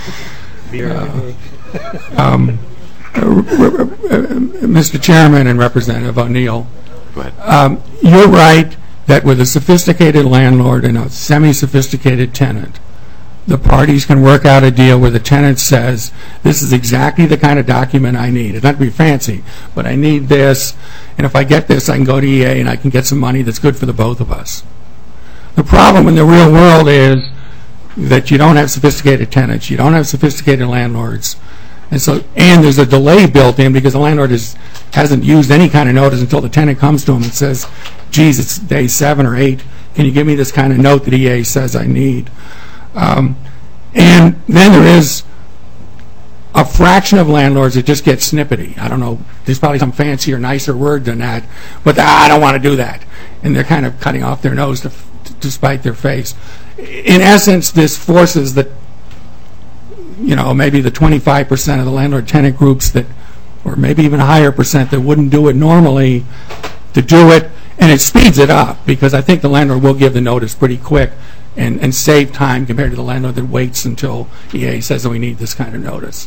Mr. Chairman and Representative O'Neill, go ahead. You're right that with a sophisticated landlord and a semi-sophisticated tenant, the parties can work out a deal where the tenant says, this is exactly the kind of document I need. It's not to be fancy, but I need this, and if I get this, I can go to EA and I can get some money that's good for the both of us. The problem in the real world is that you don't have sophisticated tenants, you don't have sophisticated landlords, and there's a delay built in because the landlord hasn't used any kind of notice until the tenant comes to him and says, geez, it's day 7 or 8, can you give me this kind of note that EA says I need? And then there is a fraction of landlords that just get snippety. I don't know, there's probably some fancier, nicer word than that, but I don't want to do that. And they're kind of cutting off their nose to spite their face. In essence, this forces that, maybe the 25% of the landlord-tenant groups that, or maybe even a higher percent that wouldn't do it normally, to do it, and it speeds it up, because I think the landlord will give the notice pretty quick and save time compared to the landlord that waits until EA says that we need this kind of notice.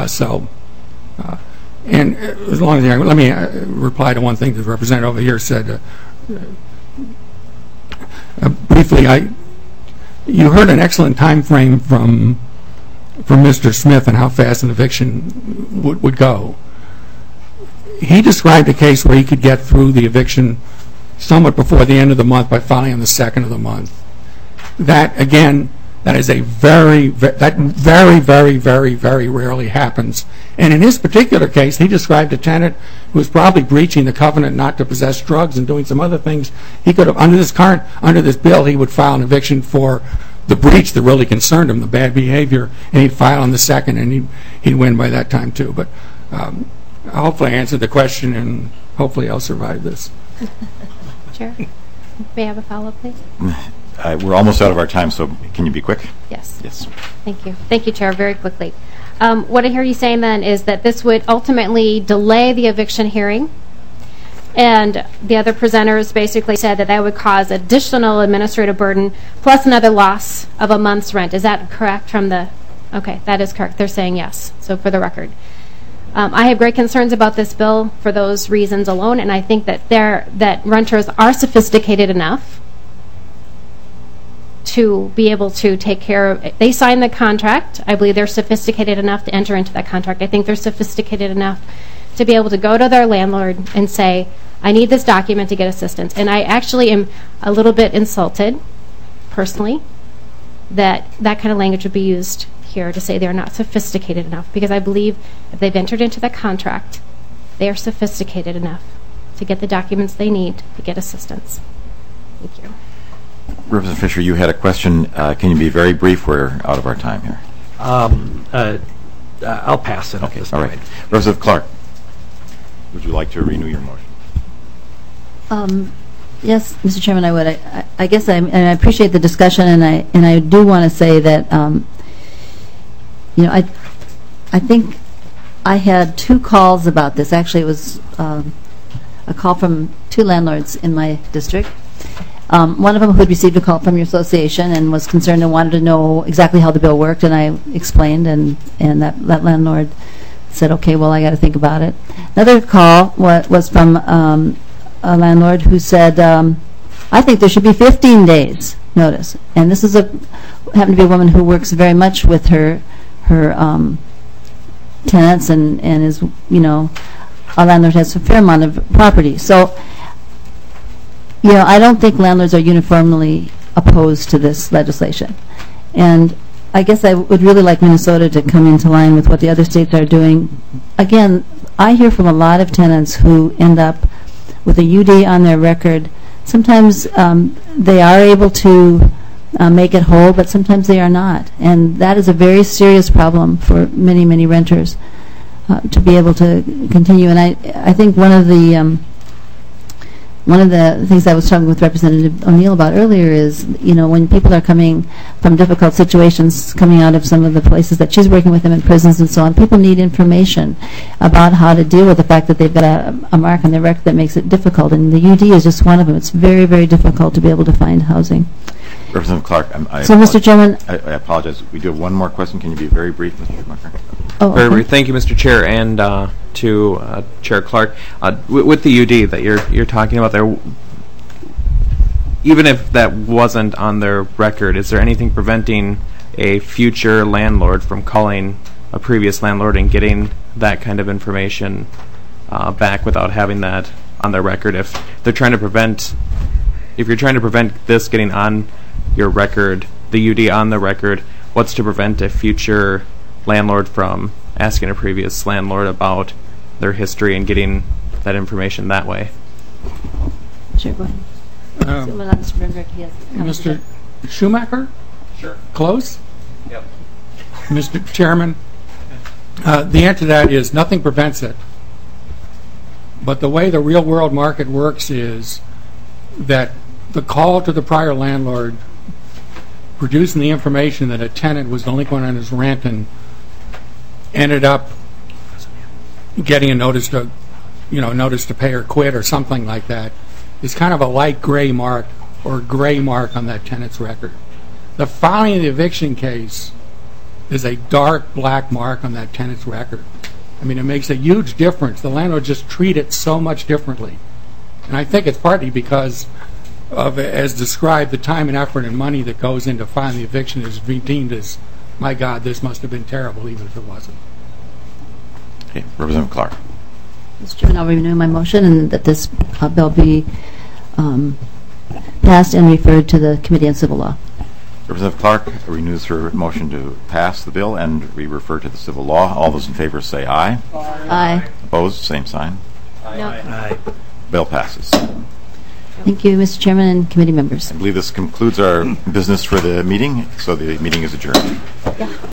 And as long as let me reply to one thing that the representative over here said. Briefly, you heard an excellent time frame from Mr. Smith and how fast an eviction would go. He described a case where he could get through the eviction somewhat before the end of the month by filing on the 2nd of the month. That, again, that is very, very rarely happens. And in his particular case, he described a tenant who was probably breaching the covenant not to possess drugs and doing some other things. He could have, under this bill, he would file an eviction for the breach that really concerned him, the bad behavior, and he'd file on the 2nd, and he'd win by that time too. But hopefully I answered the question, and hopefully I'll survive this. Chair, may I have a follow-up, please? We're almost out of our time, so can you be quick? Yes. Yes. Thank you. Thank you, Chair. Very quickly. What I hear you saying then is that this would ultimately delay the eviction hearing, and the other presenters basically said that that would cause additional administrative burden plus another loss of a month's rent. Is that correct from the... Okay, that is correct. They're saying yes, so for the record. I have great concerns about this bill for those reasons alone, and I think that renters are sophisticated enough to be able to take care of... They signed the contract. I believe they're sophisticated enough to enter into that contract. I think they're sophisticated enough to be able to go to their landlord and say, I need this document to get assistance. And I actually am a little bit insulted, personally, that that kind of language would be used here to say they're not sophisticated enough, because I believe if they've entered into that contract, they are sophisticated enough to get the documents they need to get assistance. Thank you. Representative Fisher, you had a question. Can you be very brief? We're out of our time here. I'll pass it. Okay, all right. Representative Clark, would you like to renew your motion? Yes, Mr. Chairman, I would. I guess and I appreciate the discussion, and I do want to say that I think I had 2 calls about this. Actually, it was a call from 2 landlords in my district. One of them who had received a call from your association and was concerned and wanted to know exactly how the bill worked, and I explained, and that landlord said, okay, well, I got to think about it. Another call was from a landlord who said, I think there should be 15 days notice. And this is happened to be a woman who works very much with her tenants and is, a landlord has a fair amount of property. So, I don't think landlords are uniformly opposed to this legislation. And I guess I would really like Minnesota to come into line with what the other states are doing. Again, I hear from a lot of tenants who end up with a UD on their record. Sometimes they are able to make it whole, but sometimes they are not. And that is a very serious problem for many, many renters to be able to continue. And I think one of the things I was talking with Representative O'Neill about earlier is, when people are coming from difficult situations, coming out of some of the places that she's working with them in prisons and so on, people need information about how to deal with the fact that they've got a mark on their record that makes it difficult. And the UD is just one of them. It's very, very difficult to be able to find housing. Representative Clark, Mr. Chairman, I apologize. We do have one more question. Can you be very brief, Mr. Schumacher? Very brief. Thank you, Mr. Chair, and to Chair Clark. With the UD that you're talking about there, even if that wasn't on their record, is there anything preventing a future landlord from calling a previous landlord and getting that kind of information back without having that on their record? If you're trying to prevent this getting on your record, the UD on the record, what's to prevent a future landlord from asking a previous landlord about their history and getting that information that way? Sure, go ahead. Mr. Schumacher? Sure. Close? Yep. Mr. Chairman, The answer to that is nothing prevents it. But the way the real world market works is that the call to the prior landlord producing the information that a tenant was delinquent on his rent and ended up getting a notice to pay or quit or something like that is kind of a light gray mark or gray mark on that tenant's record. The filing of the eviction case is a dark black mark on that tenant's record. I mean, it makes a huge difference. The landlord just treat it so much differently. And I think it's partly because of, as described, the time and effort and money that goes into filing the eviction is deemed as, my God, this must have been terrible, even if it wasn't. Okay, Representative Clark. Mr. Chairman, I'll renew my motion and that this bill be passed and referred to the Committee on Civil Law. Representative Clark renews her motion to pass the bill and we refer to the civil law. All those in favor say aye. Aye. Opposed, same sign. No. Aye. Bill passes. Thank you, Mr. Chairman and committee members. I believe this concludes our business for the meeting, so the meeting is adjourned.